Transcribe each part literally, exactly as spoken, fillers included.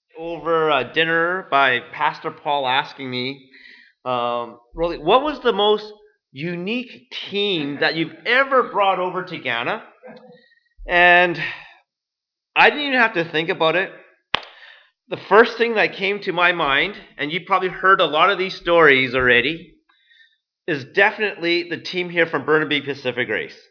over uh, dinner by Pastor Paul asking me, um, really, what was the most unique team that you've ever brought over to Ghana? And I didn't even have to think about it. The first thing that came to my mind, and you probably heard a lot of these stories already, is definitely the team here from Burnaby Pacific Race.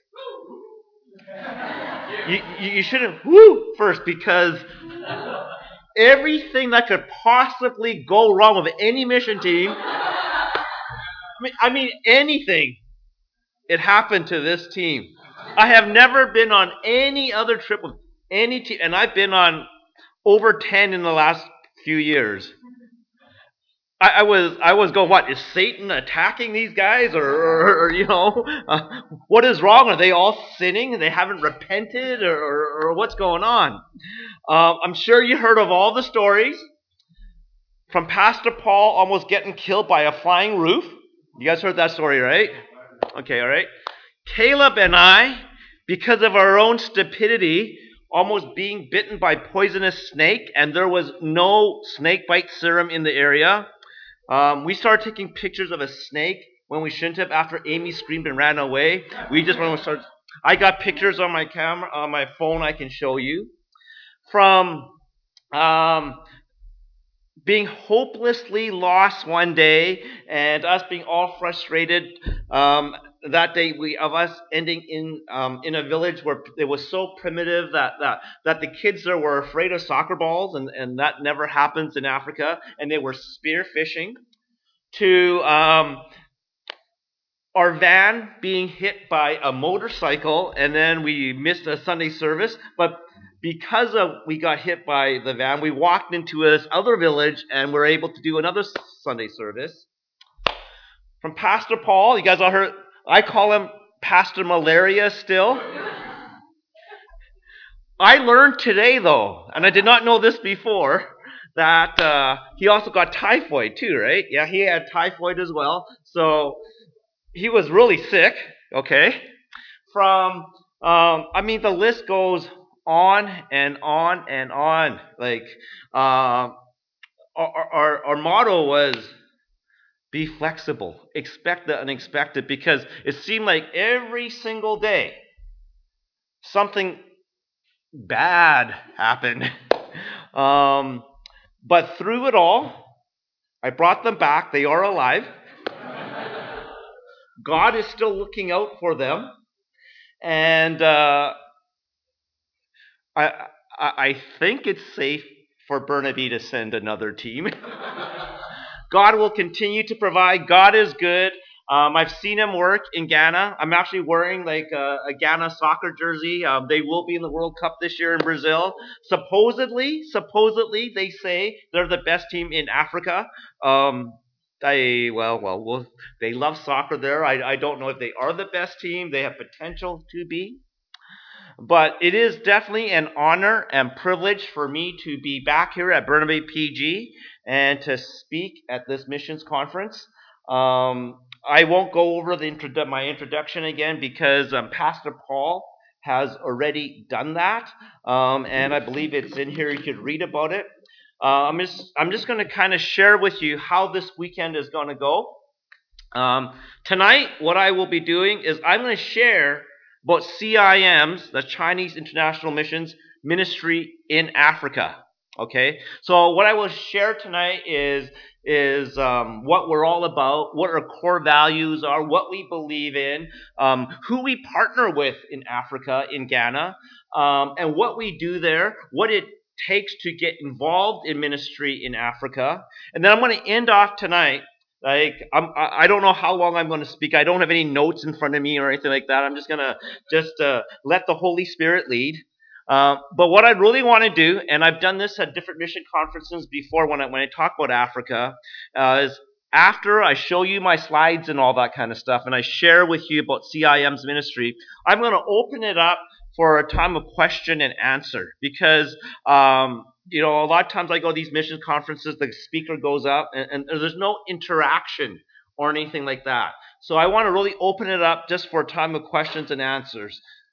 You, you, you shouldn't woo first because everything that could possibly go wrong with any mission team, I mean, I mean anything, it happened to this team. I have never been on any other trip with any team, and I've been on over ten in the last few years. I, I was I was going, what is Satan attacking these guys, or, or, or you know, uh, what is wrong? Are they all sinning? They haven't repented, or, or, or what's going on? Um, I'm sure you heard of all the stories from Pastor Paul almost getting killed by a flying roof. You guys heard that story, right? Okay, all right. Caleb and I, because of our own stupidity, almost being bitten by poisonous snake, and there was no snake bite serum in the area. Um, we started taking pictures of a snake when we shouldn't have. After Amy screamed and ran away, we just want to start. I got pictures on my camera, on my phone. I can show you from um, being hopelessly lost one day, and us being all frustrated. Um, that day, we of us ending in um, in a village where it was so primitive that that that the kids there were afraid of soccer balls, and and that never happens in Africa. And they were spear fishing. To um, our van being hit by a motorcycle, and then we missed a Sunday service. But because of we got hit by the van, we walked into this other village and were able to do another Sunday service. From Pastor Paul, you guys all heard, I call him Pastor Malaria still. I learned today, though, and I did not know this before, that uh, he also got typhoid too, right? Yeah, he had typhoid as well. So he was really sick, okay? From, um, I mean, the list goes on and on and on. Like, uh, our, our, our motto was be flexible, expect the unexpected, because it seemed like every single day something bad happened. um, but through it all, I brought them back. They are alive. God is still looking out for them. And uh, I, I I think it's safe for Burnaby to send another team. God will continue to provide. God is good. Um, I've seen him work in Ghana. I'm actually wearing like a, a Ghana soccer jersey. Um, they will be in the World Cup this year in Brazil. Supposedly, supposedly they say they're the best team in Africa. Um, I well, well, well, they love soccer there. I, I don't know if they are the best team. They have potential to be. But it is definitely an honor and privilege for me to be back here at Burnaby P G and to speak at this missions conference. Um, I won't go over the introdu- my introduction again because um, Pastor Paul has already done that, um, and I believe it's in here. You could read about it. Uh, I'm just I'm just going to kind of share with you how this weekend is going to go. Um, tonight, what I will be doing is I'm going to share about C I M's, the Chinese International Missions Ministry in Africa. Okay, so what I will share tonight is is um, what we're all about, what our core values are, what we believe in, um, who we partner with in Africa, in Ghana, um, and what we do there, what it takes to get involved in ministry in Africa, and then I'm going to end off tonight. Like I'm, I don't know how long I'm going to speak. I don't have any notes in front of me or anything like that. I'm just going to just uh, let the Holy Spirit lead. Uh, but what I really want to do, and I've done this at different mission conferences before when I when I talk about Africa, uh, is after I show you my slides and all that kind of stuff, and I share with you about C I M's ministry, I'm going to open it up for a time of question and answer because. Um, you know, a lot of times I go to these mission conferences, the speaker goes up and, and there's no interaction or anything like that. So I want to really open it up just for a time of questions and answers.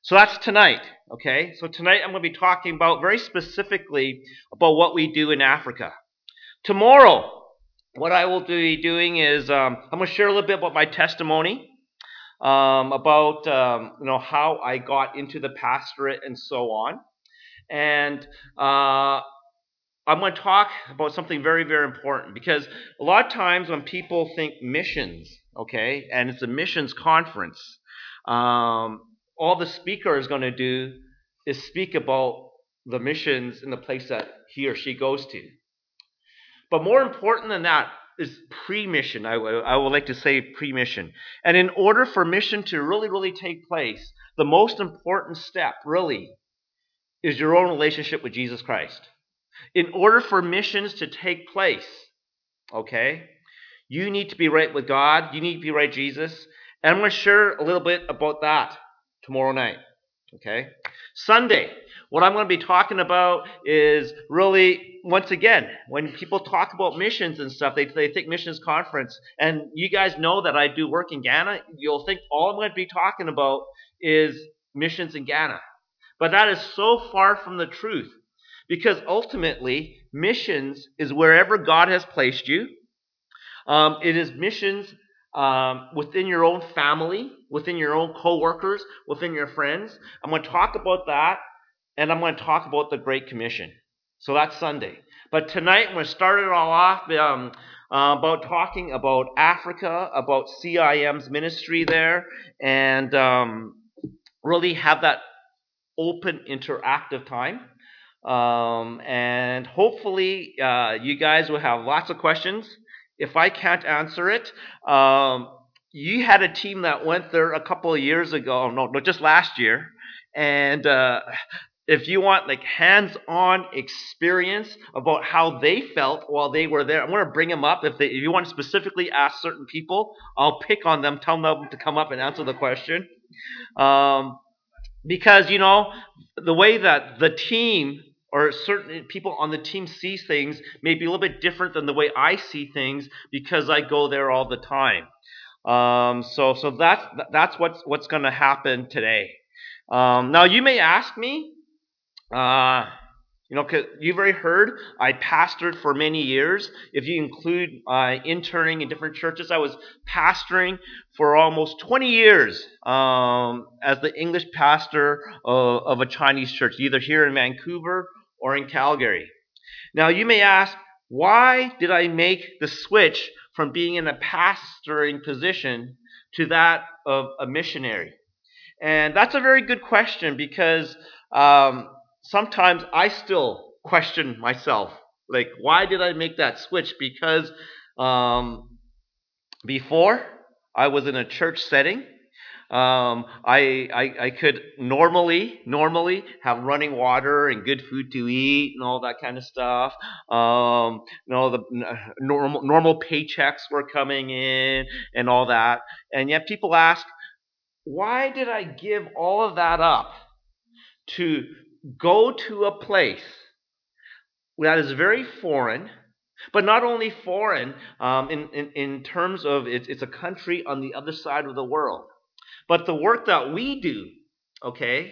So that's tonight, okay? So tonight I'm going to be talking about very specifically about what we do in Africa. Tomorrow, what I will be doing is um, I'm going to share a little bit about my testimony, um, about um, you know how I got into the pastorate and so on, and uh, I'm going to talk about something very, very important, because a lot of times when people think missions, okay, and it's a missions conference, um, all the speaker is going to do is speak about the missions in the place that he or she goes to. But more important than that is pre-mission. I, w- I would like to say pre-mission. And in order for mission to really, really take place, the most important step really is your own relationship with Jesus Christ. In order for missions to take place, okay, you need to be right with God. You need to be right with Jesus. And I'm going to share a little bit about that tomorrow night, okay? Sunday, what I'm going to be talking about is really, once again, when people talk about missions and stuff, they, they think missions conference. And you guys know that I do work in Ghana. You'll think all I'm going to be talking about is missions in Ghana. But that is so far from the truth. Because ultimately, missions is wherever God has placed you. Um, it is missions um, within your own family, within your own co-workers, within your friends. I'm going to talk about that, and I'm going to talk about the Great Commission. So that's Sunday. But tonight, I'm going to start it all off um, uh, about talking about Africa, about C I M's ministry there, and um, really have that open, interactive time. Um, and hopefully, uh, you guys will have lots of questions. If I can't answer it, um, you had a team that went there a couple of years ago. No, no, just last year. And uh, if you want like hands-on experience about how they felt while they were there, I'm going to bring them up. If they, if you want to specifically ask certain people, I'll pick on them, tell them to come up and answer the question. Um, because you know the way that the team or certain people on the team sees things may be a little bit different than the way I see things, because I go there all the time. Um, so so that's that's what's what's going to happen today. Um, now you may ask me, uh, you know, 'cause you've already heard I pastored for many years. If you include uh, interning in different churches, I was pastoring for almost twenty years um, as the English pastor of, of a Chinese church, either here in Vancouver or in Calgary. Now you may ask, why did I make the switch from being in a pastoring position to that of a missionary? And that's a very good question, because um, sometimes I still question myself. Like, why did I make that switch? Because um, before I was in a church setting, um, I, I I could normally normally have running water and good food to eat and all that kind of stuff. Um, you know, the normal normal paychecks were coming in and all that, and yet people ask, why did I give all of that up to go to a place that is very foreign, but not only foreign um, in, in, in terms of it's, it's a country on the other side of the world, but the work that we do, okay,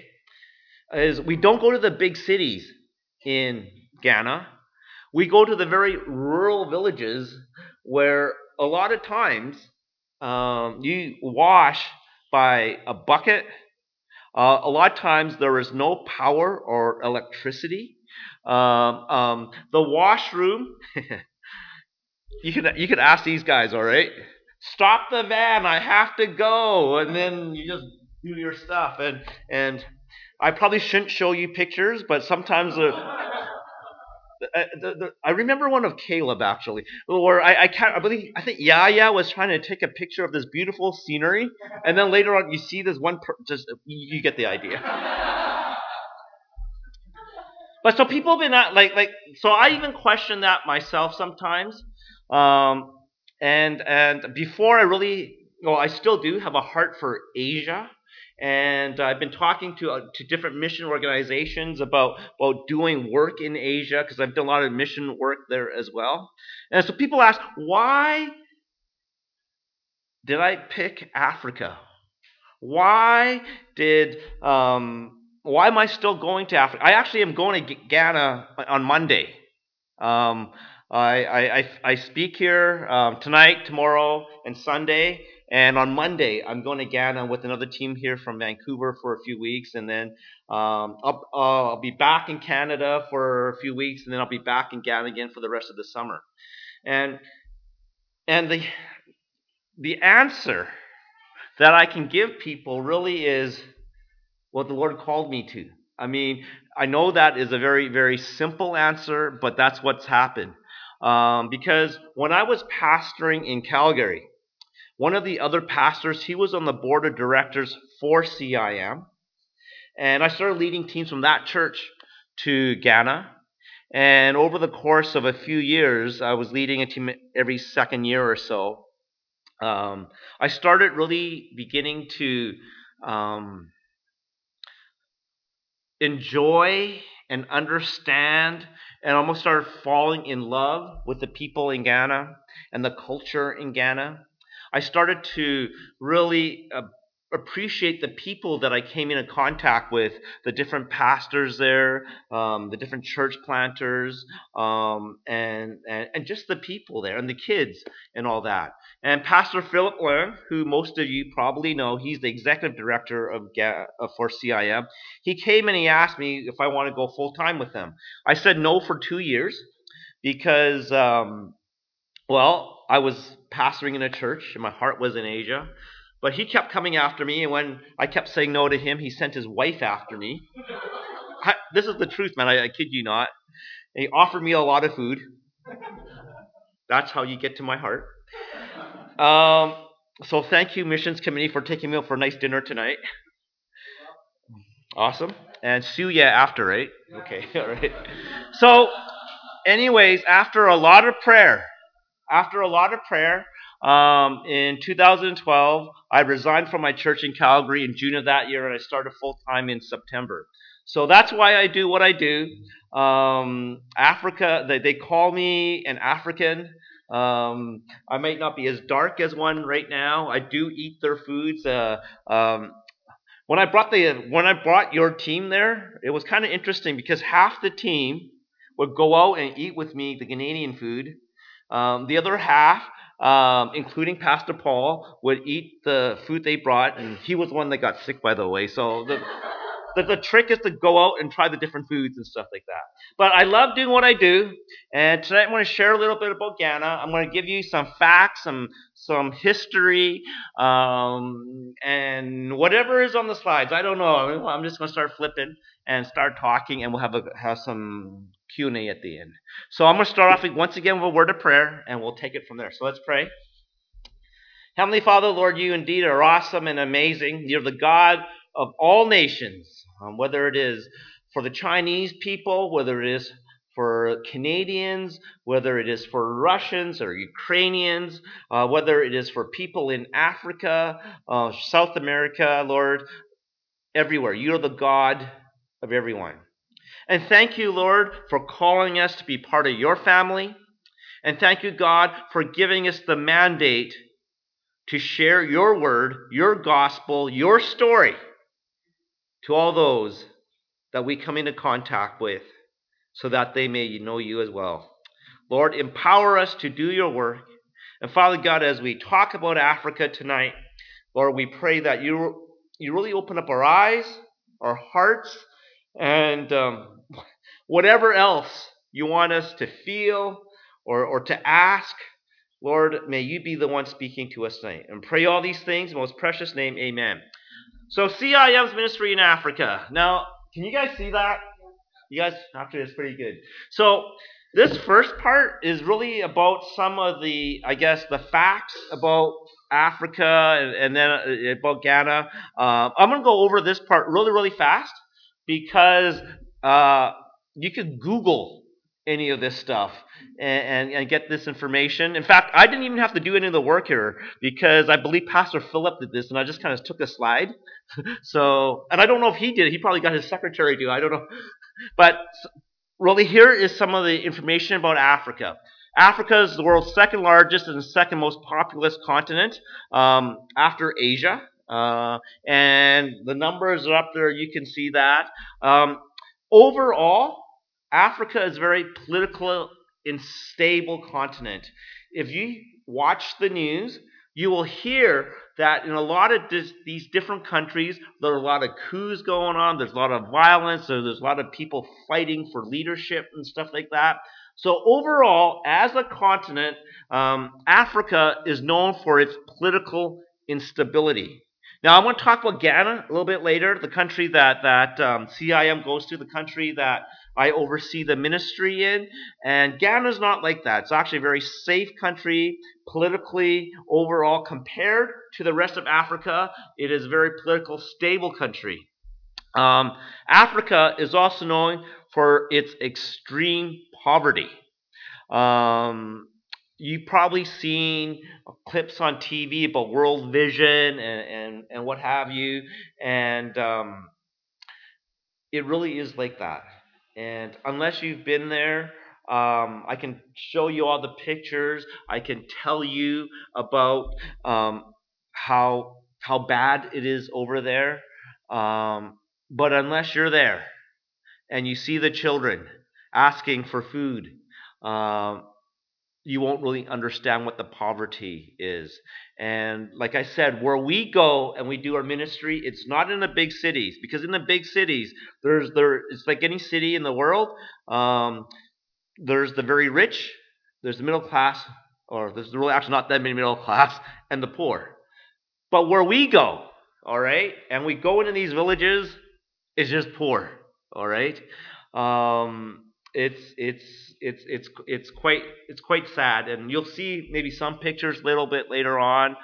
is we don't go to the big cities in Ghana. We go to the very rural villages where a lot of times um, you wash by a bucket. Uh, a lot of times there is no power or electricity. Um, um, the washroom, you could you could ask these guys, all right? Stop the van, I have to go, and then you just do your stuff. And and I probably shouldn't show you pictures, but sometimes the, the, the, the I remember one of Caleb actually, where I, I can't I believe I think Yaya was trying to take a picture of this beautiful scenery, and then later on you see this one per, just you, you get the idea. But so people have been at, like like so I even question that myself sometimes. Um, and and before I really, well, I still do have a heart for Asia, and I've been talking to uh, to different mission organizations about about doing work in Asia, because I've done a lot of mission work there as well. And so people ask, why did I pick Africa? Why did um, why am I still going to Africa? I actually am going to Ghana on Monday. Um, I, I, I, I speak here um, tonight, tomorrow, and Sunday. And on Monday, I'm going to Ghana with another team here from Vancouver for a few weeks. And then um, I'll, uh, I'll be back in Canada for a few weeks. And then I'll be back in Ghana again for the rest of the summer. And, and the, the answer that I can give people really is what the Lord called me to. I mean, I know that is a very, very simple answer, but that's what's happened. Um, because when I was pastoring in Calgary, one of the other pastors, he was on the board of directors for C I M. And I started leading teams from that church to Ghana. And over the course of a few years, I was leading a team every second year or so. Um, I started really beginning to um, enjoy and understand and almost started falling in love with the people in Ghana and the culture in Ghana. I started to really uh, appreciate the people that I came into contact with, the different pastors there, um, the different church planters, um, and, and and just the people there and the kids and all that. And Pastor Philip Leung, who most of you probably know, he's the executive director of Ga- uh, for C I M. He came and he asked me if I want to go full time with him. I said no for two years because, um, well, I was pastoring in a church and my heart was in Asia. But he kept coming after me, and when I kept saying no to him, he sent his wife after me. I, this is the truth, man. I, I kid you not. And he offered me a lot of food. That's how you get to my heart. Um, so thank you, Missions Committee, for taking me out for a nice dinner tonight. Awesome. And sue ya after, right? Okay, all right. So, anyways, after a lot of prayer, after a lot of prayer, um, in two thousand twelve, I resigned from my church in Calgary in June of that year, and I started full time in September. So that's why I do what I do. Um, Africa, they, they call me an African. Um, I might not be as dark as one right now. I do eat their foods. Uh, um, when I brought the when I brought your team there, it was kind of interesting because half the team would go out and eat with me the Canadian food. Um, the other half, um, including Pastor Paul, would eat the food they brought, and he was the one that got sick, by the way. So the the, the trick is to go out and try the different foods and stuff like that. But I love doing what I do, and tonight I'm going to share a little bit about Ghana. I'm going to give you some facts, some some history, um, and whatever is on the slides. I don't know. I mean, I'm just going to start flipping and start talking, and we'll have a, have some Q and A at the end. So I'm going to start off with, once again with a word of prayer, and we'll take it from there. So let's pray. Heavenly Father, Lord, you indeed are awesome and amazing. You're the God of all nations, um, whether it is for the Chinese people, whether it is for Canadians, whether it is for Russians or Ukrainians, uh, whether it is for people in Africa, uh, South America, Lord, everywhere. You're the God of everyone. And thank you, Lord, for calling us to be part of your family. And thank you, God, for giving us the mandate to share your word, your gospel, your story to all those that we come into contact with so that they may know you as well. Lord, empower us to do your work. And Father God, as we talk about Africa tonight, Lord, we pray that you, you really open up our eyes, our hearts, and um, whatever else you want us to feel or, or to ask. Lord, may you be the one speaking to us tonight. And pray all these things in the most precious name, amen. So C I M's ministry in Africa. Now, can you guys see that? You guys, after this, pretty good. So this first part is really about some of the, I guess, the facts about Africa and, and then about Ghana. Uh, I'm going to go over this part really, really fast because uh, you could Google any of this stuff and, and, and get this information. In fact, I didn't even have to do any of the work here because I believe Pastor Philip did this, and I just kind of took a slide. So, and I don't know if he did. He probably got his secretary to. I don't know. But really, here is some of the information about Africa. Africa is the world's second largest and second most populous continent um, after Asia. Uh, and the numbers are up there. You can see that. Um, overall, Africa is a very political and stable continent. If you watch the news, you will hear that in a lot of this, these different countries, there are a lot of coups going on. There's a lot of violence. So there's a lot of people fighting for leadership and stuff like that. So overall, as a continent, um, Africa is known for its political instability. Now, I want to talk about Ghana a little bit later, the country that that um, C I M goes to, the country that I oversee the ministry in. And Ghana's not like that. It's actually a very safe country politically overall compared to the rest of Africa. It is a very political stable country. Um, Africa is also known for its extreme poverty. Um, you've probably seen clips on T V about World Vision and, and, and what have you. And um, it really is like that. And unless you've been there, um, I can show you all the pictures. I can tell you about um, how how bad it is over there. Um, but unless you're there and you see the children asking for food, um, you won't really understand what the poverty is. And like I said, where we go and we do our ministry, it's not in the big cities, because in the big cities, there's there it's like any city in the world. Um, there's the very rich, there's the middle class, or there's really actually not that many middle class, and the poor. But where we go, all right, and we go into these villages, it's just poor. All right. Um, it's it's it's it's it's quite it's quite sad, and you'll see maybe some pictures a little bit later on.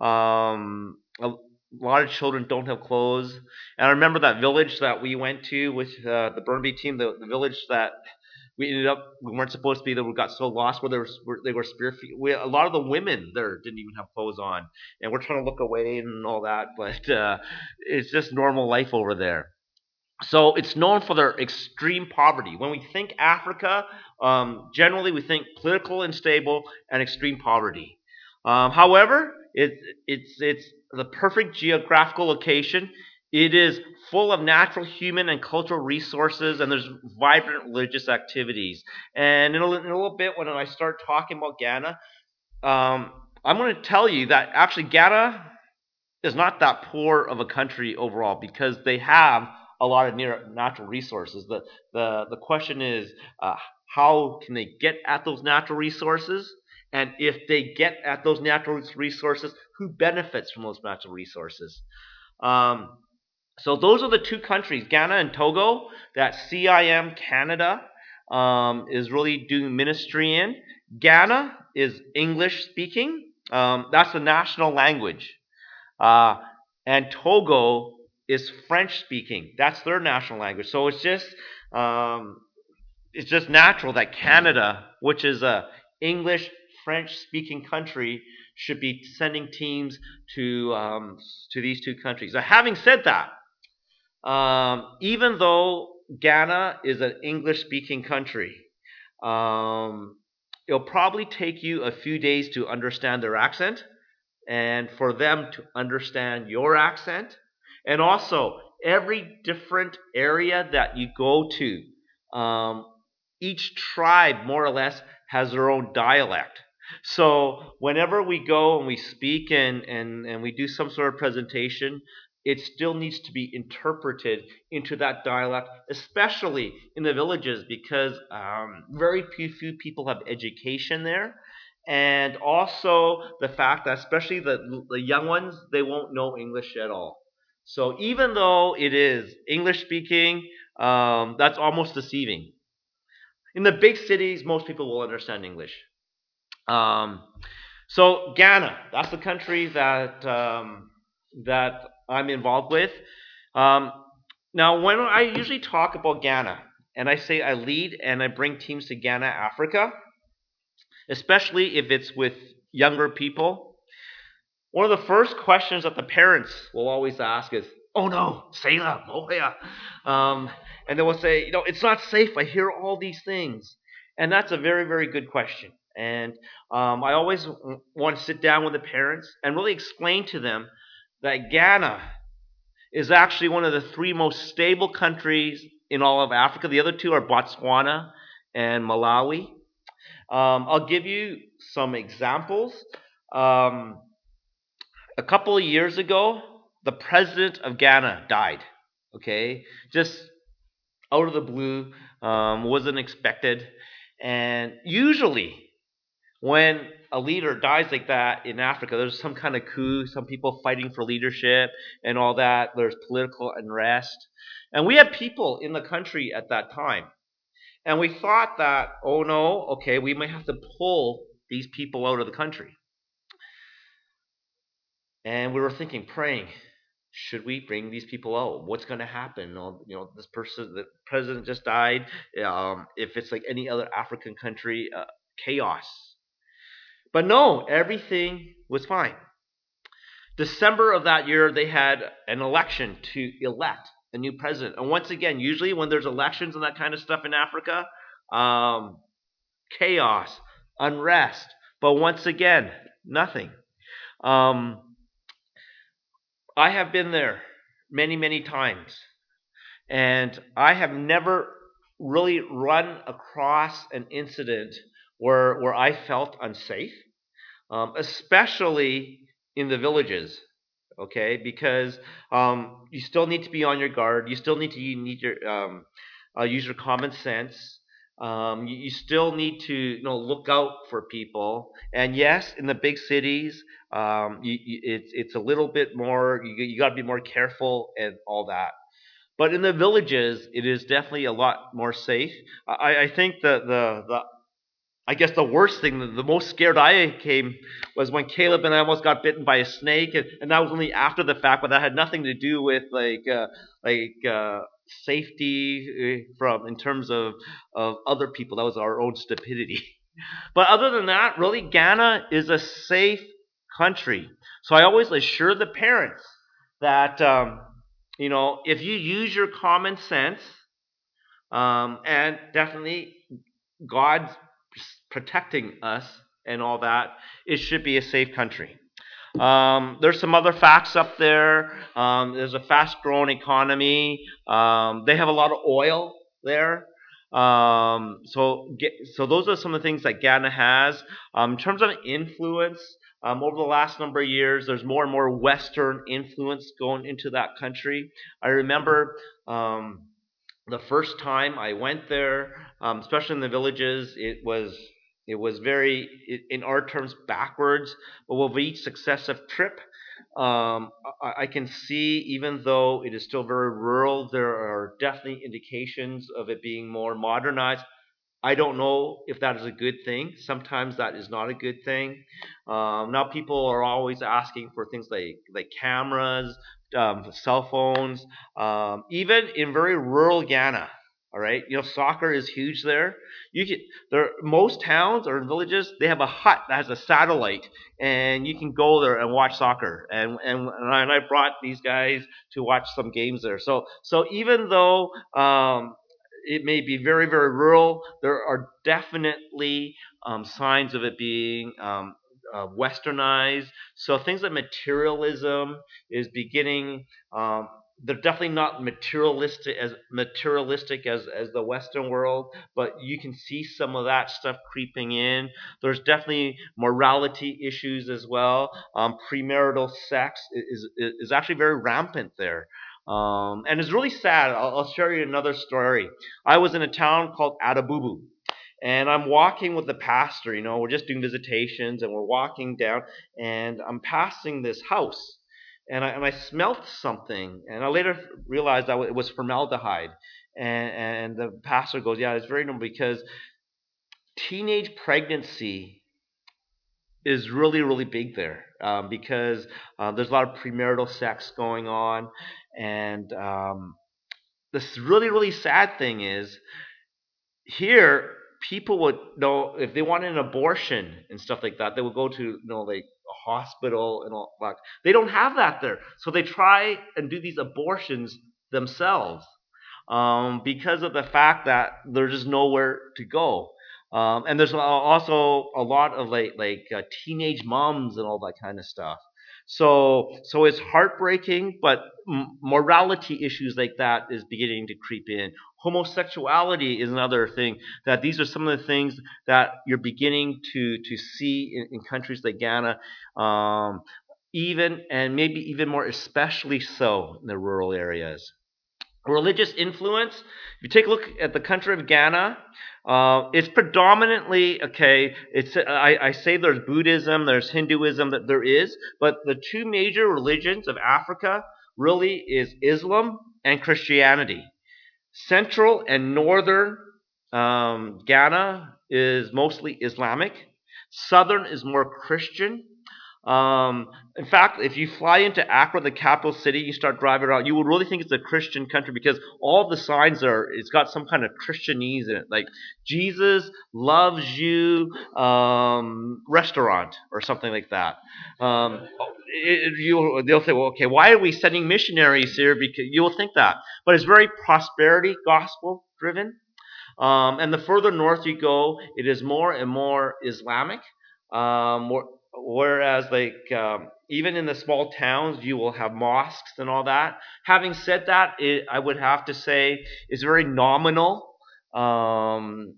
Um, a lot of children don't have clothes, and I remember that village that we went to with uh, the Burnaby team, the, the village that we ended up we weren't supposed to be there. We got so lost where they were where they were spear. We, a lot of the women there didn't even have clothes on, and we're trying to look away and all that, but uh, it's just normal life over there. So it's known for their extreme poverty. When we think Africa, um, generally we think political unstable and extreme poverty. Um, however, it's it's it's the perfect geographical location. It is full of natural, human, and cultural resources, and there's vibrant religious activities. And in a, in a little bit, when I start talking about Ghana, um, I'm going to tell you that actually Ghana is not that poor of a country overall, because they have a lot of near natural resources. The the the question is, uh, how can they get at those natural resources? And if they get at those natural resources, who benefits from those natural resources? Um, so those are the two countries, Ghana and Togo, that C I M Canada um, is really doing ministry in. Ghana is English speaking. Um, that's the national language. Uh, and Togo is French speaking. That's their national language. So it's just um, it's just natural that Canada, which is a English French speaking country, should be sending teams to um, to these two countries. Now, having said that, um, even though Ghana is an English speaking country, um, it'll probably take you a few days to understand their accent and for them to understand your accent. And also, every different area that you go to, um, each tribe more or less has their own dialect. So whenever we go and we speak and, and, and we do some sort of presentation, it still needs to be interpreted into that dialect, especially in the villages, because um, very few, few people have education there. And also the fact that especially the, the young ones, they won't know English at all. So even though it is English speaking, um, that's almost deceiving. In the big cities, most people will understand English. Um, so Ghana, that's the country that um, that I'm involved with. Um, now, when I usually talk about Ghana, and I say I lead and I bring teams to Ghana, Africa, especially if it's with younger people, one of the first questions that the parents will always ask is, "Oh no, Sailor, Moya," um, and they will say, "You know, it's not safe. I hear all these things," and that's a very, very good question. And um, I always w- want to sit down with the parents and really explain to them that Ghana is actually one of the three most stable countries in all of Africa. The other two are Botswana and Malawi. Um, I'll give you some examples. Um, a couple of years ago, the president of Ghana died. Okay, just out of the blue, um, wasn't expected. And usually, when a leader dies like that in Africa, there's some kind of coup, some people fighting for leadership and all that. There's political unrest. And we had people in the country at that time. And we thought that, oh no, okay, we might have to pull these people out of the country. And we were thinking, praying, should we bring these people out? What's going to happen? You know, this person, the president just died. Um, if it's like any other African country, uh, chaos. But no, everything was fine. December of that year, they had an election to elect a new president. And once again, usually when there's elections and that kind of stuff in Africa, um, chaos, unrest. But once again, nothing. Um, I have been there many, many times, and I have never really run across an incident where where I felt unsafe, um, especially in the villages. Okay, because um, you still need to be on your guard. You still need to you need your um, uh, use your common sense. Um, you, you still need to you know look out for people. And yes, in the big cities, um, you, you, it's it's a little bit more. You you got to be more careful and all that. But in the villages, it is definitely a lot more safe. I, I think the, the the I guess the worst thing, the, the most scared I came was when Caleb and I almost got bitten by a snake, and, and that was only after the fact, but that had nothing to do with like uh, like uh, safety uh, from in terms of of other people. That was our own stupidity. But other than that, really, Ghana is a safe country. So I always assure the parents that um, you know if you use your common sense um, and definitely God's protecting us and all that, it should be a safe country. Um, there's some other facts up there. Um, there's a fast-growing economy. Um, they have a lot of oil there. Um, so, get, so those are some of the things that Ghana has. Um, in terms of influence, um, over the last number of years, there's more and more Western influence going into that country. I remember um, the first time I went there, um, especially in the villages, it was it was very, in our terms, backwards. But with each successive trip, um, I, I can see, even though it is still very rural, there are definitely indications of it being more modernized. I don't know if that is a good thing. Sometimes that is not a good thing. Um, now people are always asking for things like like cameras, um, cell phones, um, even in very rural Ghana. All right, you know, soccer is huge there. You can there most towns or villages, they have a hut that has a satellite, and you can go there and watch soccer. And and, and I brought these guys to watch some games there. So so even though um, it may be very, very rural, there are definitely um, signs of it being um, uh, westernized. So things like materialism is beginning. Um, they're definitely not materialistic as materialistic as as the Western world, but you can see some of that stuff creeping in. There's definitely morality issues as well. Um, premarital sex is, is is actually very rampant there. Um, and it's really sad. I'll, I'll share you another story. I was in a town called Adabubu, and I'm walking with the pastor. You know, we're just doing visitations, and we're walking down, and I'm passing this house, and I, and I smelt something, and I later realized that it was formaldehyde. And, and the pastor goes, "Yeah, it's very normal because teenage pregnancy is really, really big there um, because uh, there's a lot of premarital sex going on, and um, this really, really sad thing is here people would know if they wanted an abortion and stuff like that, they would go to you know like a hospital and all that. They don't have that there, so they try and do these abortions themselves um, because of the fact that there's just nowhere to go. Um, and there's also a lot of like like uh, teenage moms and all that kind of stuff. So, so it's heartbreaking, but m- morality issues like that is beginning to creep in. Homosexuality is another thing, that these are some of the things that you're beginning to to see in, in countries like Ghana, um, even and maybe even more especially so in the rural areas. Religious influence. If you take a look at the country of Ghana, uh, it's predominantly okay. It's I, I say there's Buddhism, there's Hinduism, that there is, but the two major religions of Africa really is Islam and Christianity. Central and northern um, Ghana is mostly Islamic. Southern is more Christian. Um, in fact, if you fly into Accra, the capital city, you start driving around, you will really think it's a Christian country because all the signs are, it's got some kind of Christianese in it, like Jesus loves you um, restaurant or something like that. Um, it, you, they'll say, well, okay, why are we sending missionaries here? Because you'll think that, but it's very prosperity gospel driven. Um, and the further north you go, it is more and more Islamic. Um, whereas, like um, even in the small towns, you will have mosques and all that. Having said that, it, I would have to say it's very nominal. Um,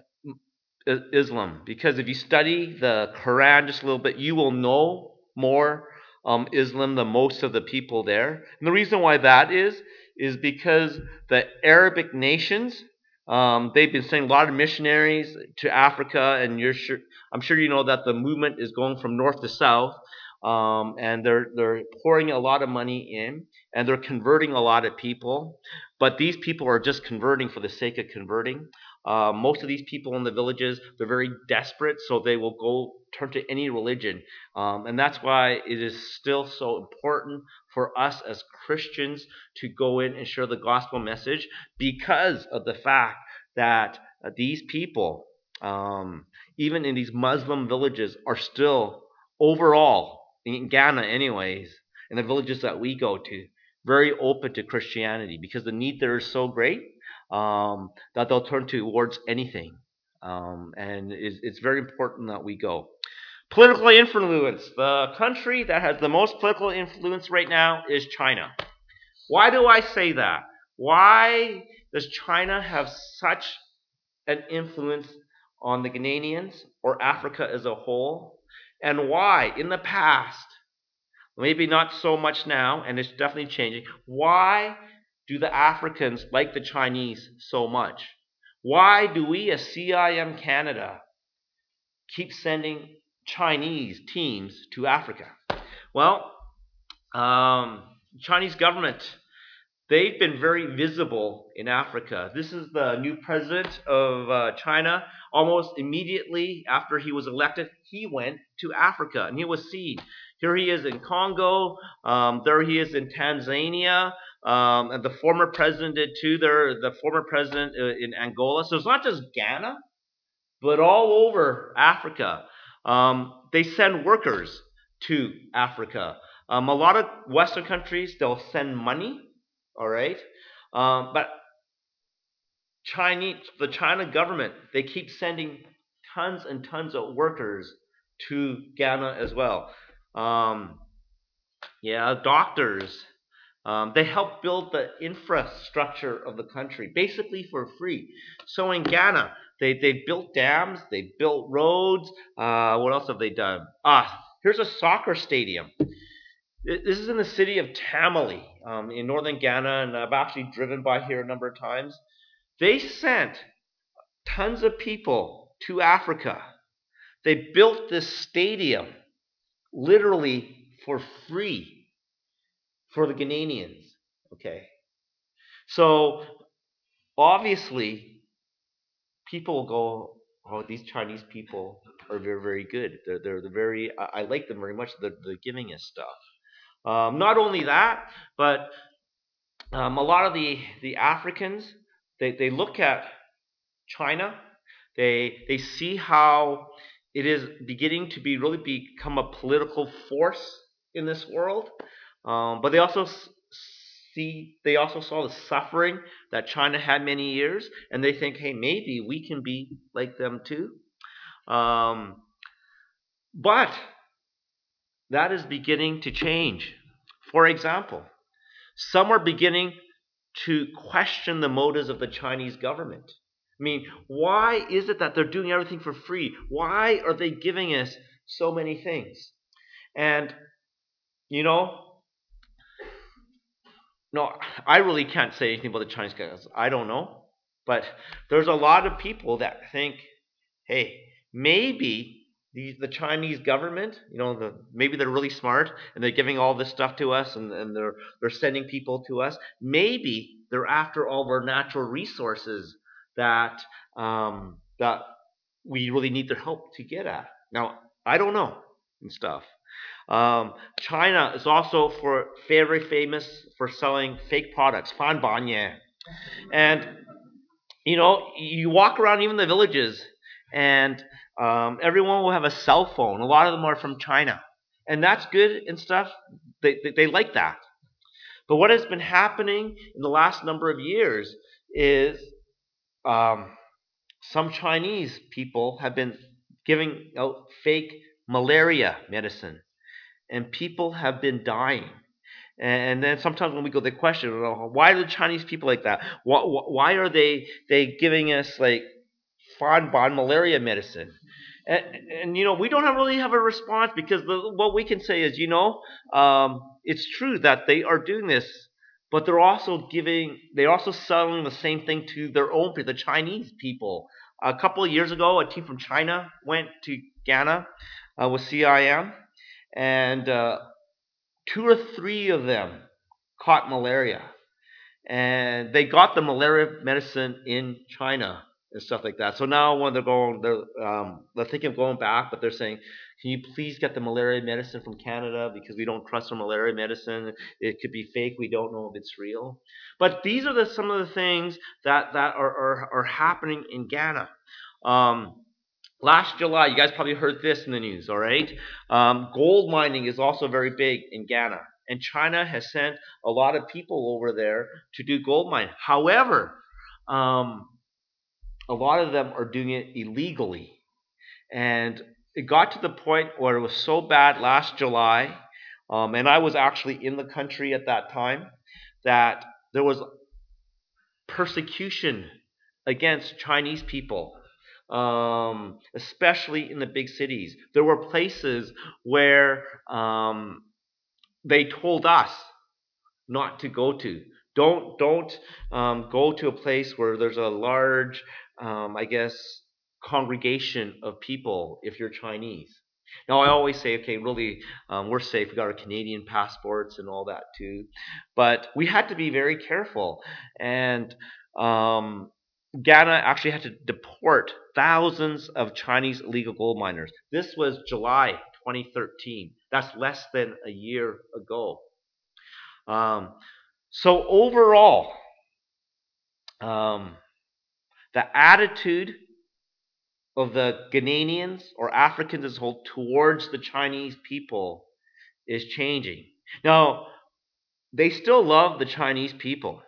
Islam, because if you study the Quran just a little bit, you will know more um, Islam than most of the people there. And the reason why that is, is because the Arabic nations, um, they've been sending a lot of missionaries to Africa, and you're sure, I'm sure you know that the movement is going from north to south, um, and they're they're pouring a lot of money in, and they're converting a lot of people. But these people are just converting for the sake of converting. Uh, most of these people in the villages, they're very desperate, so they will go turn to any religion. Um, and that's why it is still so important for us as Christians to go in and share the gospel message, because of the fact that uh, these people, um, even in these Muslim villages, are still overall, in Ghana anyways, in the villages that we go to, very open to Christianity because the need there is so great, um, that they'll turn towards anything. Um, and it's, it's very important that we go. Political influence. The country that has the most political influence right now is China. Why do I say that? Why does China have such an influence on the Ghanaians or Africa as a whole? And why, in the past, maybe not so much now, and it's definitely changing, why do the Africans like the Chinese so much? Why do we, as C I M Canada, keep sending Chinese teams to Africa? Well, um, Chinese government, they've been very visible in Africa. This is the new president of uh, China. Almost immediately after he was elected, he went to Africa and he was seen. Here he is in Congo. Um, there he is in Tanzania. Um, and the former president did too. There, the former president uh, in Angola. So it's not just Ghana, but all over Africa. Um, they send workers to Africa. Um, a lot of Western countries, they'll send money, all right? Um, but Chinese, the China government, they keep sending tons and tons of workers to Ghana as well. Um, yeah, doctors. Um, they help build the infrastructure of the country, basically for free. So in Ghana, they they built dams, they built roads. Uh, what else have they done? Ah, here's a soccer stadium. This is in the city of Tamale, um, in northern Ghana, and I've actually driven by here a number of times. They sent tons of people to Africa. They built this stadium literally for free for the Ghanaians. Okay. So obviously, people will go, oh, these Chinese people are very, very good. They're, they're, they're very, I, I like them very much. They're, they're giving us stuff. Um, not only that, but um, a lot of the, the Africans, they, they look at China. They they see how it is beginning to be really become a political force in this world. Um, but they also see they also saw the suffering that China had many years, and they think, hey, maybe we can be like them too. Um, but that is beginning to change. For example, some are beginning to question the motives of the Chinese government. I mean, why is it that they're doing everything for free? Why are they giving us so many things? And, you know, no, I really can't say anything about the Chinese guys. I don't know. But there's a lot of people that think, hey, maybe the, the Chinese government, you know, the, maybe they're really smart and they're giving all this stuff to us and, and they're they're sending people to us. Maybe they're after all of our natural resources that um, that we really need their help to get at. Now, I don't know and stuff. Um, China is also for very famous for selling fake products, fan banya. And you know, you walk around even the villages, and um, everyone will have a cell phone. A lot of them are from China, and that's good and stuff. They, they they like that. But what has been happening in the last number of years is um, some Chinese people have been giving out fake malaria medicine, and people have been dying. And then sometimes when we go, they question, well, why are the Chinese people like that? Why, why are they they giving us like Fonbon malaria medicine? And, and you know, we don't have, really have a response because the, what we can say is, you know, um, it's true that they are doing this, but they're also giving, they're also selling the same thing to their own people, the Chinese people. A couple of years ago, a team from China went to Ghana uh, with C I M, and uh, two or three of them caught malaria, and they got the malaria medicine in China and stuff like that. So now when they're going, they're um, they're thinking of going back, but they're saying, "Can you please get the malaria medicine from Canada because we don't trust the malaria medicine? It could be fake. We don't know if it's real." But these are the some of the things that that are are, are happening in Ghana. Um, Last July, you guys probably heard this in the news, all right? Um, gold mining is also very big in Ghana, and China has sent a lot of people over there to do gold mining. However, um, a lot of them are doing it illegally, and it got to the point where it was so bad last July, um, and I was actually in the country at that time, that there was persecution against Chinese people, um, especially in the big cities. There were places where um, they told us not to go to. Don't don't um, go to a place where there's a large, um, I guess, congregation of people if you're Chinese. Now I always say, okay, really, um, we're safe. We got our Canadian passports and all that too, but we had to be very careful. And um, Ghana actually had to deport thousands of Chinese illegal gold miners. This was July twenty thirteen. That's less than a year ago. Um, so overall, um, the attitude of the Ghanaians or Africans as a whole towards the Chinese people is changing. Now, they still love the Chinese people,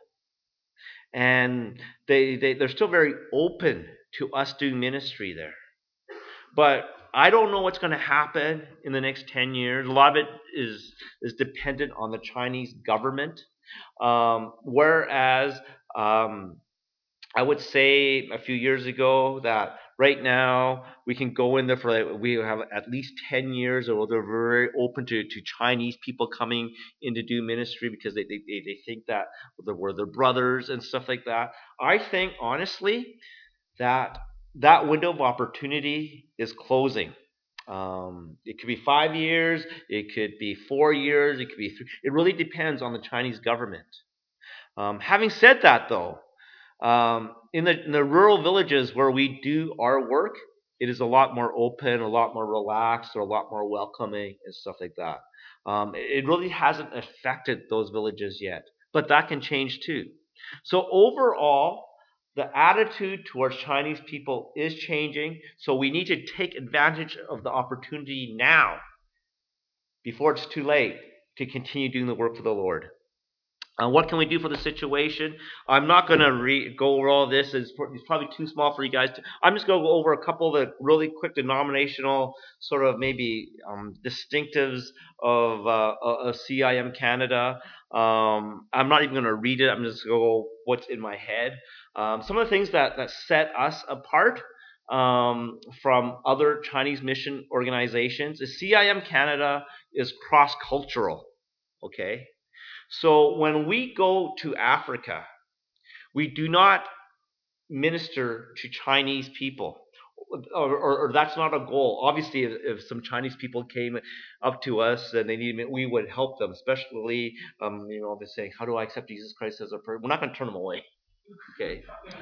and they, they, they're still very open to us doing ministry there. But I don't know what's going to happen in the next ten years. A lot of it is, is dependent on the Chinese government. Um, whereas um, I would say a few years ago that right now we can go in there for like, we have at least ten years, or they're very open to, to Chinese people coming in to do ministry because they, they, they think that we're their brothers and stuff like that. I think honestly that that window of opportunity is closing. Um, it could be five years, it could be four years, it could be three. It really depends on the Chinese government. Um, having said that, though, um, in, the, in the rural villages where we do our work, it is a lot more open, a lot more relaxed, or a lot more welcoming and stuff like that. Um, it really hasn't affected those villages yet, but that can change too. So overall, the attitude towards Chinese people is changing. So we need to take advantage of the opportunity now before it's too late to continue doing the work for the Lord. Uh, what can we do for the situation? I'm not going to re- go over all this. It's, it's probably too small for you guys. To, I'm just going to go over a couple of the really quick denominational sort of maybe um, distinctives of, uh, of C I M Canada. Um, I'm not even going to read it. I'm just going to go what's in my head. Um, some of the things that, that set us apart um, from other Chinese mission organizations is C I M Canada is cross-cultural. Okay. So when we go to Africa, we do not minister to Chinese people. Or, or, or that's not a goal. Obviously, if, if some Chinese people came up to us and they needed, we would help them. Especially, um, you know, they're saying, "How do I accept Jesus Christ as a person?" We're not going to turn them away, okay?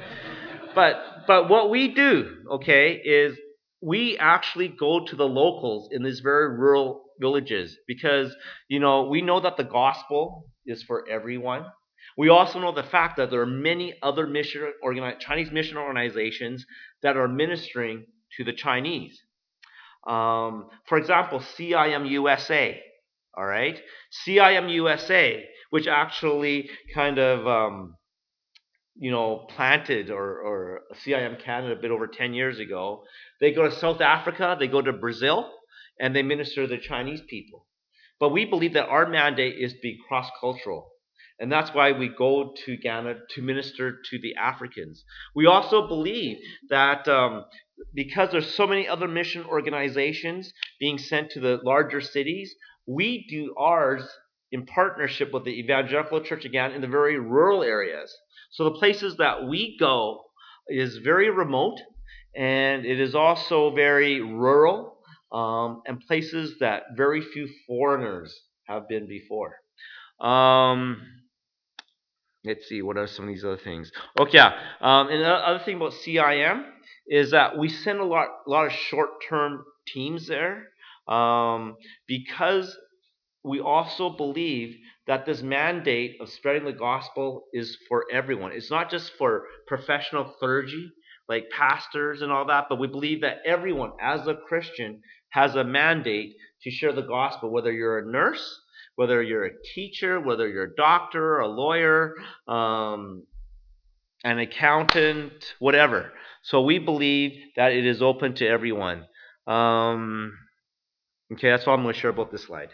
But but what we do, okay, is we actually go to the locals in these very rural villages because you know we know that the gospel is for everyone. We also know the fact that there are many other mission organi- Chinese mission organizations that are ministering to the Chinese. Um, for example, C I M U S A. All right, C I M U S A, which actually kind of um, you know, planted or, or C I M Canada a bit over ten years ago. They go to South Africa, they go to Brazil, and they minister to the Chinese people. But we believe that our mandate is to be cross-cultural. And that's why we go to Ghana to minister to the Africans. We also believe that um, because there's so many other mission organizations being sent to the larger cities, we do ours in partnership with the Evangelical Church of Ghana in the very rural areas. So the places that we go is very remote, and it is also very rural, um, and places that very few foreigners have been before. Um, let's see, what are some of these other things? Okay, yeah. Um, and the other thing about C I M is that we send a lot, a lot of short-term teams there um, because we also believe that this mandate of spreading the gospel is for everyone. It's not just for professional clergy, like pastors and all that, but we believe that everyone, as a Christian, has a mandate to share the gospel, whether you're a nurse, whether you're a teacher, whether you're a doctor, a lawyer, um, an accountant, whatever. So we believe that it is open to everyone. Um, okay, that's all I'm going to share about this slide.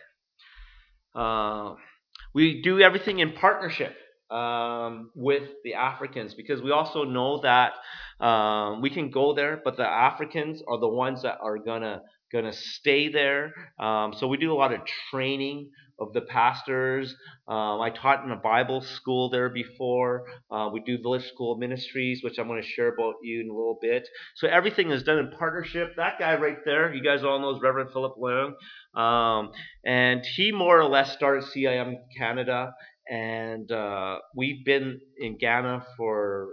Uh, we do everything in partnership um, with the Africans because we also know that um, we can go there, but the Africans are the ones that are gonna gonna stay there. Um, so we do a lot of training of the pastors. Um, I taught in a Bible school there before. Uh, we do village school ministries, which I'm going to share about you in a little bit. So everything is done in partnership. That guy right there, you guys all know, is Reverend Philip Leung. Um, and he more or less started C I M Canada, and uh, we've been in Ghana for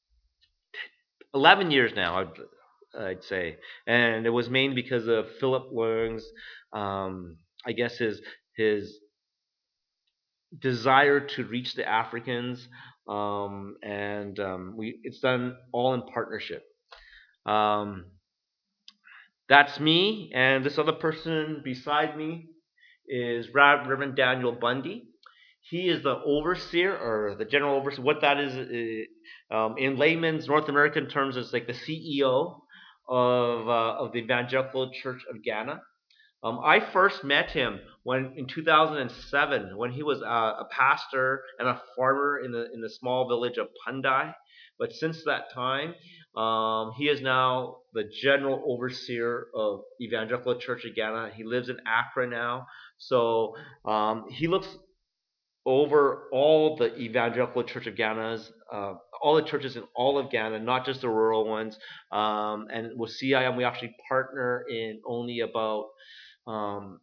eleven years now, I'd, I'd say. And it was mainly because of Philip Leung's, um, I guess his his desire to reach the Africans, um, and um, we it's done all in partnership. Um, that's me, and this other person beside me is Reverend Daniel Bundy. He is the overseer or the general overseer. What that is, uh, um, in layman's North American terms, is like the C E O of uh, of the Evangelical Church of Ghana. Um, I first met him when in two thousand seven when he was uh, a pastor and a farmer in the in the small village of Pandai. But since that time, um, he is now the general overseer of Evangelical Church of Ghana. He lives in Accra now, so um, he looks over all the Evangelical Church of Ghana's, uh, all the churches in all of Ghana, not just the rural ones. Um, and with C I M, we actually partner in only about um,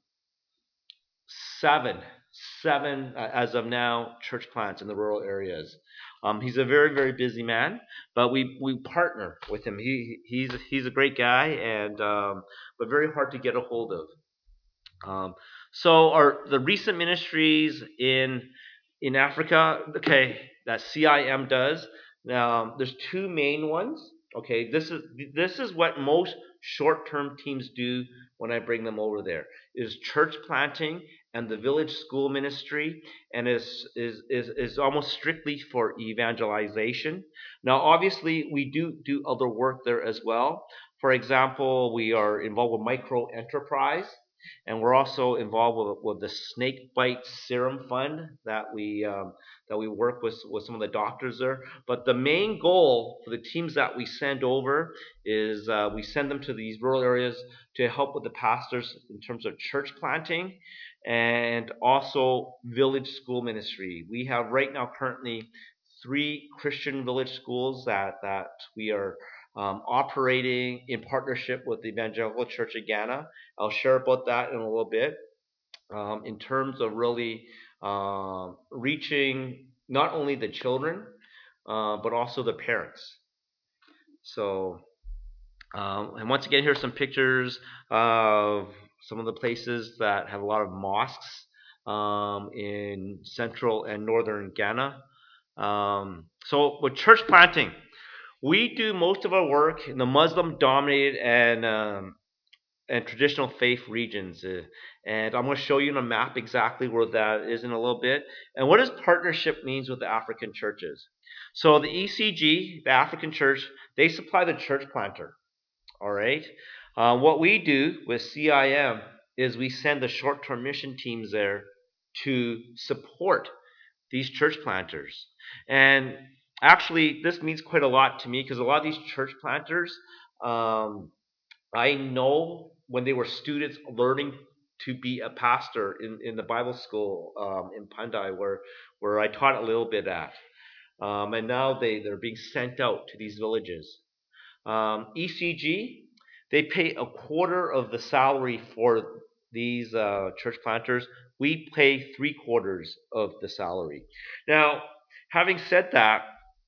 seven, seven uh, as of now, church plants in the rural areas. Um, he's a very, very busy man, but we we partner with him. He he's he's a great guy, and um, but very hard to get a hold of. Um, so our the recent ministries in in Africa, okay, that C I M does. Now there's two main ones. Okay, this is this is what most short-term teams do when I bring them over there is church planting and the village school ministry, and is is is, is almost strictly for evangelization. Now, obviously, we do do other work there as well. For example, we are involved with micro enterprise, and we're also involved with, with the Snake Bite Serum Fund that we um, that we work with with some of the doctors there. But the main goal for the teams that we send over is uh, we send them to these rural areas to help with the pastors in terms of church planting and also village school ministry. We have right now currently three Christian village schools that that we are um, operating in partnership with the Evangelical Church of Ghana. I'll share about that in a little bit. Um, in terms of really um, reaching not only the children uh, but also the parents. So, um, and once again, here's some pictures of some of the places that have a lot of mosques um, in central and northern Ghana. Um, so, with church planting, we do most of our work in the Muslim-dominated and um, and traditional faith regions. Uh, and I'm going to show you on a map exactly where that is in a little bit. And what does partnership means with the African churches? So the E C G, the African church, they supply the church planter. All right. Uh, what we do with C I M is we send the short-term mission teams there to support these church planters. And actually, this means quite a lot to me because a lot of these church planters, um, I know when they were students learning to be a pastor in, in the Bible school um, in Pandai, where where I taught a little bit at, um, and now they they're being sent out to these villages. Um, E C G, they pay a quarter of the salary for these uh, church planters. We pay three quarters of the salary. Now, having said that,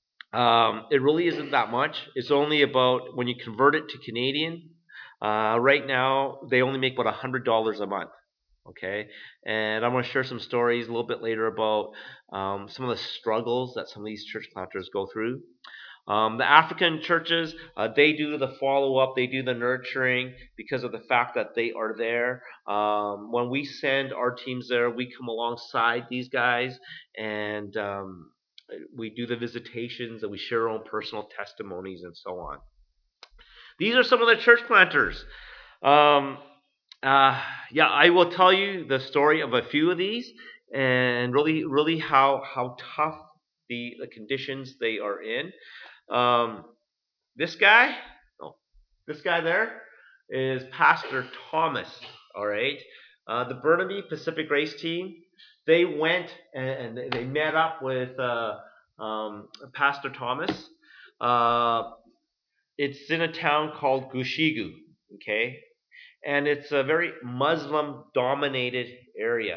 um, it really isn't that much. It's only about, when you convert it to Canadian, uh, right now they only make about one hundred dollars a month. Okay, and I'm going to share some stories a little bit later about um, some of the struggles that some of these church planters go through. Um, the African churches, uh, they do the follow up, they do the nurturing because of the fact that they are there. Um, when we send our teams there, we come alongside these guys and um, we do the visitations and we share our own personal testimonies and so on. These are some of the church planters. Um, uh, yeah, I will tell you the story of a few of these and really, really how how tough the, the conditions they are in. Um, this guy, oh, this guy there is Pastor Thomas. All right, uh, the Burnaby Pacific Race Team. They went and, and they met up with uh, um, Pastor Thomas. Uh, it's in a town called Gushigu. Okay, and it's a very Muslim-dominated area.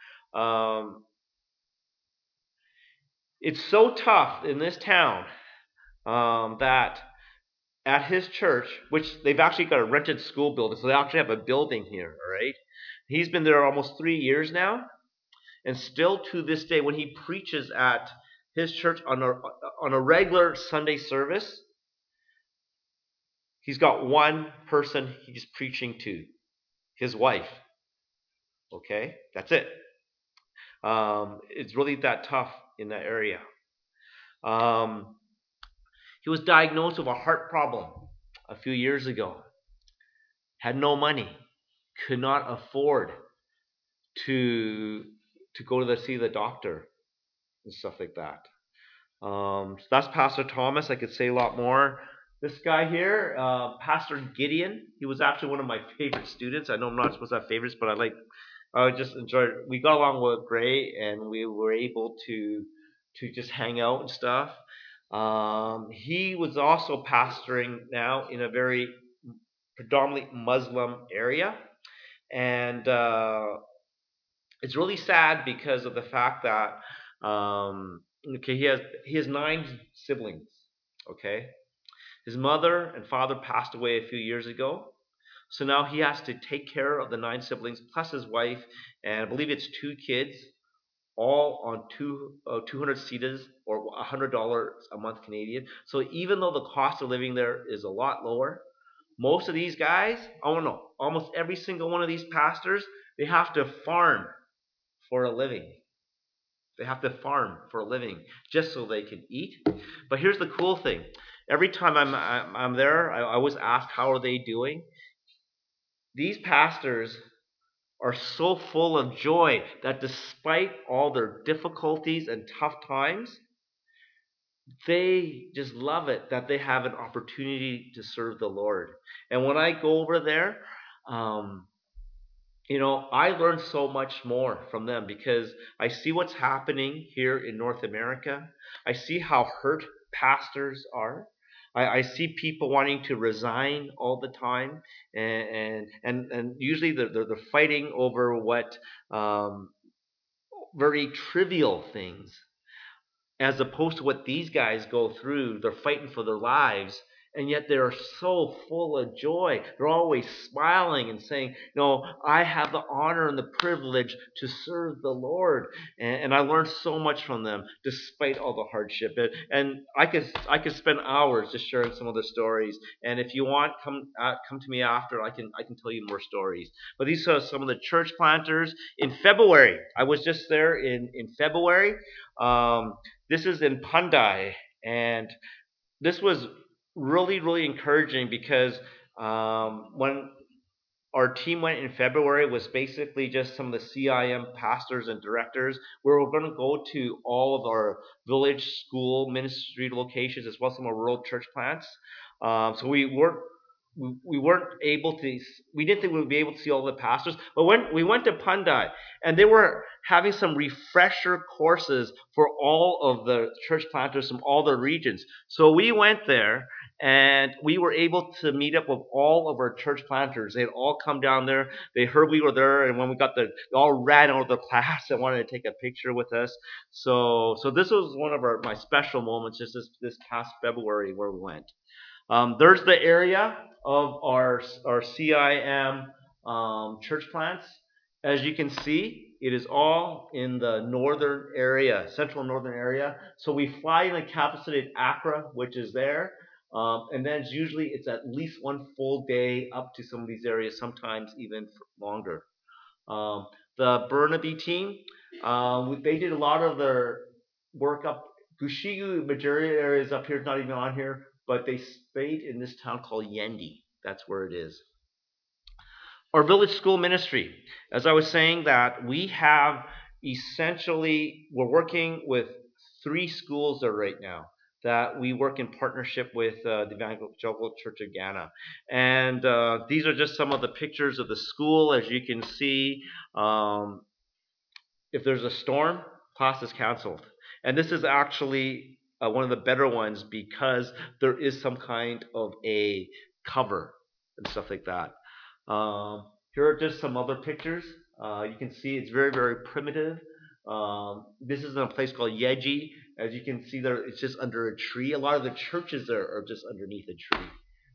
Um, it's so tough in this town um, that at his church, which they've actually got a rented school building, so they actually have a building here, all right? He's been there almost three years now, and still to this day, when he preaches at his church on a on a regular Sunday service, he's got one person he's preaching to, his wife. Okay, that's it. Um, it's really that tough in that area. Um, he was diagnosed with a heart problem a few years ago. Had no money, could not afford to to go to the, see the doctor and stuff like that. Um, so that's Pastor Thomas. I could say a lot more. This guy here, uh, Pastor Gideon, he was actually one of my favorite students. I know I'm not supposed to have favorites, but I like, I just enjoyed. We got along with Gray, and we were able to to just hang out and stuff. Um, he was also pastoring now in a very predominantly Muslim area, and uh, it's really sad because of the fact that um, okay, he has he has nine siblings. Okay, his mother and father passed away a few years ago, so now he has to take care of the nine siblings plus his wife, and I believe it's two kids, all on two uh, two hundred seated or one hundred dollars a month Canadian. So even though the cost of living there is a lot lower, most of these guys, oh no, almost every single one of these pastors, they have to farm for a living. They have to farm for a living just so they can eat. But here's the cool thing: every time I'm I'm, I'm there, I always ask, "How are they doing?" These pastors are so full of joy that despite all their difficulties and tough times, they just love it that they have an opportunity to serve the Lord. And when I go over there, um, you know, I learn so much more from them because I see what's happening here in North America. I see how hurt pastors are. I, I see people wanting to resign all the time, and and and, and usually they're, they're they're fighting over what um, very trivial things as opposed to what these guys go through. They're fighting for their lives, and yet they're so full of joy. They're always smiling and saying, "No, I have the honor and the privilege to serve the Lord." And, and I learned so much from them, despite all the hardship. And, and I could I could spend hours just sharing some of the stories. And if you want, come uh, come to me after. I can I can tell you more stories. But these are some of the church planters in February. I was just there in in February. Um, this is in Pandai, and this was really, really encouraging because um, when our team went in February, it was basically just some of the C I M pastors and directors. We were going to go to all of our village school ministry locations as well as some of our rural church plants. Um, so we weren't we, we weren't able to we didn't think we would be able to see all the pastors, but when we went to Pandai, and they were having some refresher courses for all of the church planters from all the regions. So we went there and we were able to meet up with all of our church planters. They had all come down there. They heard we were there, and when we got the, they all ran out of the class and wanted to take a picture with us. So, so this was one of our my special moments, just this this past February where we went. Um, there's the area of our our C I M um, church plants. As you can see, it is all in the northern area, central northern area. So we fly in the capital city of Accra, which is there, um, and then it's usually it's at least one full day up to some of these areas, sometimes even longer. Um, the Burnaby team, um, they did a lot of their work up. Gushigu Majuri area is up here, not even on here, but they stayed in this town called Yendi. That's where it is. Our village school ministry, as I was saying, that we have essentially, we're working with three schools there right now that we work in partnership with uh, the Evangelical Church of Ghana. And uh, these are just some of the pictures of the school. As you can see, um, if there's a storm, class is canceled. And this is actually uh, one of the better ones because there is some kind of a cover and stuff like that. Um, here are just some other pictures. Uh, you can see it's very, very primitive. Um, this is in a place called Yeji. As you can see there, it's just under a tree. A lot of the churches there are just underneath a tree.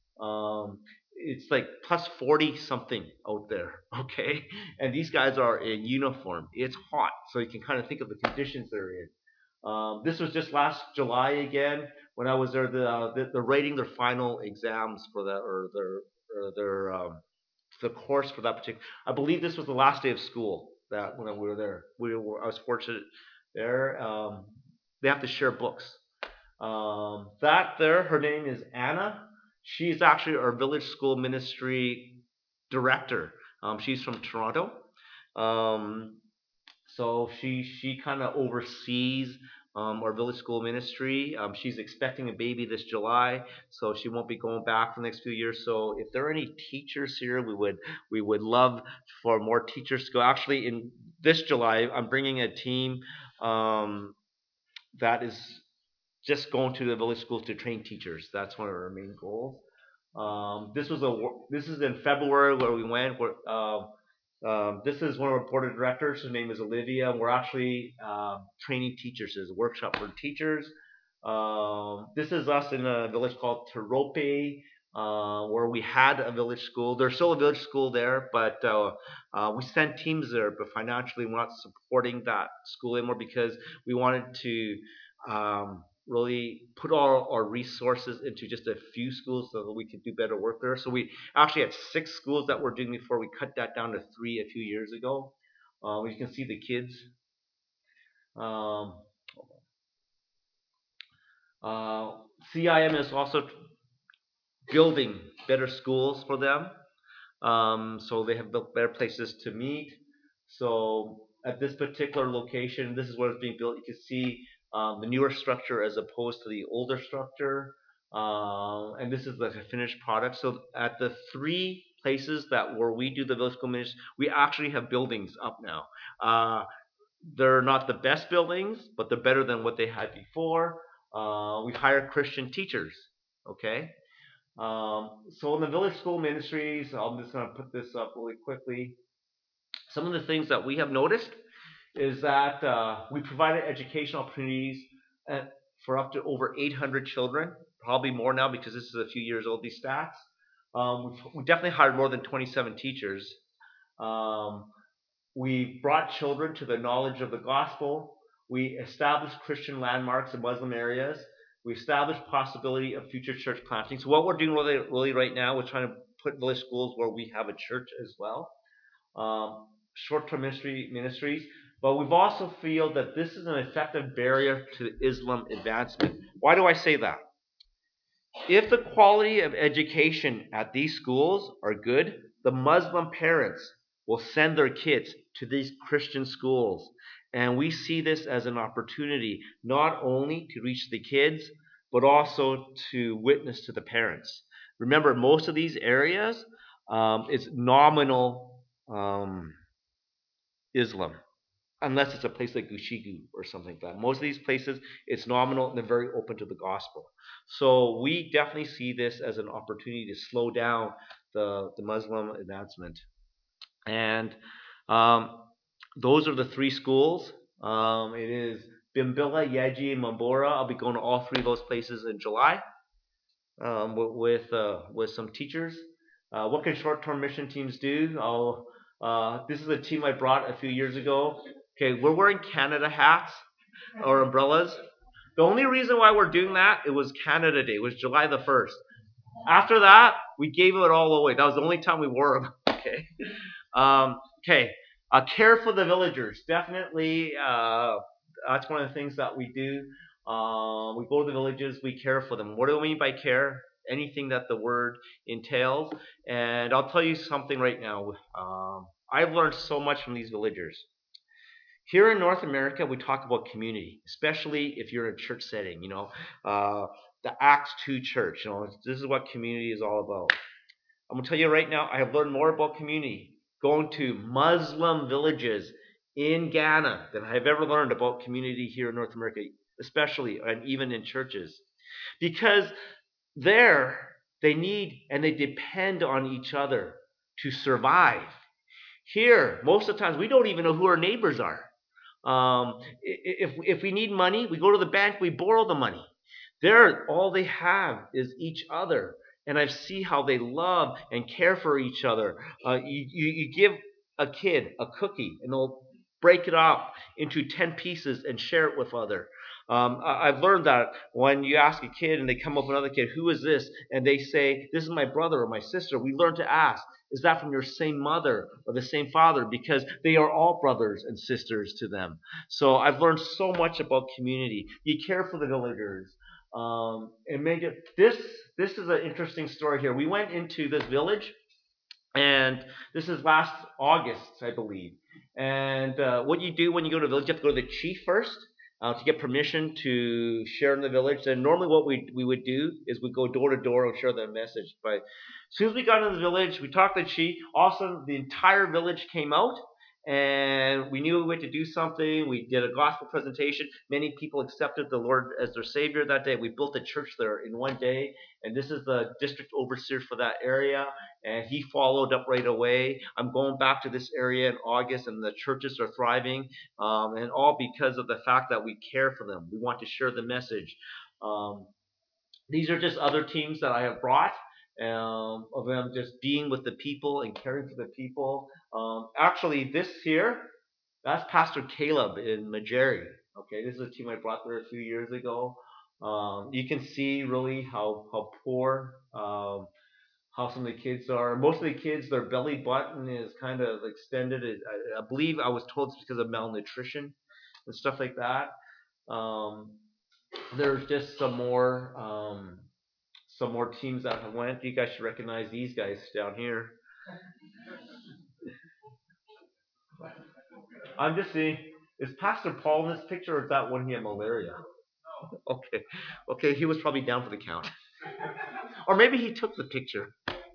Um, it's like plus forty something out there, okay? And these guys are in uniform. It's hot, so you can kind of think of the conditions they're in. Um, this was just last July again when I was there. The, uh, the, they're writing their final exams for that, or their or their um, the course for that particular. I believe this was the last day of school that when we were there. We were I was fortunate there. Um, they have to share books. Um, that there, her name is Anna. She's actually our village school ministry director. Um, she's from Toronto. Um, so she she kind of oversees um, our village school ministry. Um, she's expecting a baby this July, so she won't be going back for the next few years. So if there are any teachers here, we would we would love for more teachers to go. Actually, in this July, I'm bringing a team um, that is just going to the village schools to train teachers. That's one of our main goals. Um, this was a this is in February where we went. Where, uh, um, this is one of our board of directors. Her name is Olivia. And we're actually um, training teachers. It's a workshop for teachers. Um, this is us in a village called Terope, uh, where we had a village school. There's still a village school there, but uh, uh, we sent teams there. But financially, we're not supporting that school anymore because we wanted to um, really put all our resources into just a few schools so that we could do better work there. So we actually had six schools that we're doing before. We cut that down to three a few years ago. Um, you can see the kids. Um, uh, C I M is also building better schools for them. Um, so they have built better places to meet. So at this particular location, this is where it's being built. You can see um, the newer structure as opposed to the older structure. Uh, and this is the finished product. So at the three places that where we do the village school ministry, we actually have buildings up now. Uh, they're not the best buildings, but they're better than what they had before. Uh, we hire Christian teachers. Okay. Um, so in the village school ministries, I'm just going to put this up really quickly. Some of the things that we have noticed is that uh, we provided educational opportunities at, for up to over eight hundred children, probably more now because this is a few years old, these stats. Um, we've, we definitely hired more than twenty-seven teachers. Um, we brought children to the knowledge of the gospel. We established Christian landmarks in Muslim areas. We established possibility of future church planting. So what we're doing really, really right now, we're trying to put village schools where we have a church as well. Um, short-term ministry ministries. But we've also feel that this is an effective barrier to Islam advancement. Why do I say that? If the quality of education at these schools are good, the Muslim parents will send their kids to these Christian schools. And we see this as an opportunity not only to reach the kids, but also to witness to the parents. Remember, most of these areas um, is nominal um, Islam, unless it's a place like Gushigu or something like that. Most of these places, it's nominal and they're very open to the gospel. So we definitely see this as an opportunity to slow down the, the Muslim advancement. And um, those are the three schools. Um, it is Bimbilla, Yaji, and Mambora. I'll be going to all three of those places in July um, with uh, with some teachers. Uh, what can short-term mission teams do? I'll, uh, this is a team I brought a few years ago. Okay, we're wearing Canada hats or umbrellas. The only reason why we're doing that, it was Canada Day. It was July the first. After that, we gave it all away. That was the only time we wore them. Okay. Um, okay. Uh, care for the villagers. Definitely, uh, that's one of the things that we do. Um, we go to the villages, we care for them. What do I mean by care? Anything that the word entails. And I'll tell you something right now. Um, I've learned so much from these villagers. Here in North America, we talk about community, especially if you're in a church setting. You know, uh, the Acts two church. You know, this is what community is all about. I'm gonna tell you right now, I have learned more about community going to Muslim villages in Ghana than I have ever learned about community here in North America, especially and even in churches, because there they need and they depend on each other to survive. Here, most of the times, we don't even know who our neighbors are. Um, if if we need money, we go to the bank, we borrow the money. There, all they have is each other, and I see how they love and care for each other. Uh, you, you you give a kid a cookie, and they'll break it up into ten pieces and share it with other. Um, I, I've learned that when you ask a kid and they come up with another kid, who is this? And they say, this is my brother or my sister. We learn to ask, is that from your same mother or the same father? Because they are all brothers and sisters to them. So I've learned so much about community. You care for the villagers. Um, and make it this this is an interesting story here. We went into this village, and this is last August, I believe. And uh, what you do when you go to the village, you have to go to the chief first uh, to get permission to share in the village. And normally, what we we would do is we go door to door and share the message. But as soon as we got into the village, we talked to the chief. Also, the entire village came out, and we knew we had to do something. We did a gospel presentation. Many people accepted the Lord as their Savior that day. We built a church there in one day, and this is the district overseer for that area, and he followed up right away. I'm going back to this area in August, and the churches are thriving, um, and all because of the fact that we care for them. We want to share the message. Um, these are just other teams that I have brought, um, of them just being with the people and caring for the people. Um, actually, this here, that's Pastor Caleb in Majeri. Okay, this is a team I brought there a few years ago. Um, you can see really how how poor. Um, how some of the kids are. Most of the kids, their belly button is kind of extended. I, I believe I was told it's because of malnutrition and stuff like that. Um, there's just some more um, some more teams that have went. You guys should recognize these guys down here. I'm just seeing, is Pastor Paul in this picture, or is that when he had malaria? Okay, okay, he was probably down for the count, or maybe he took the picture.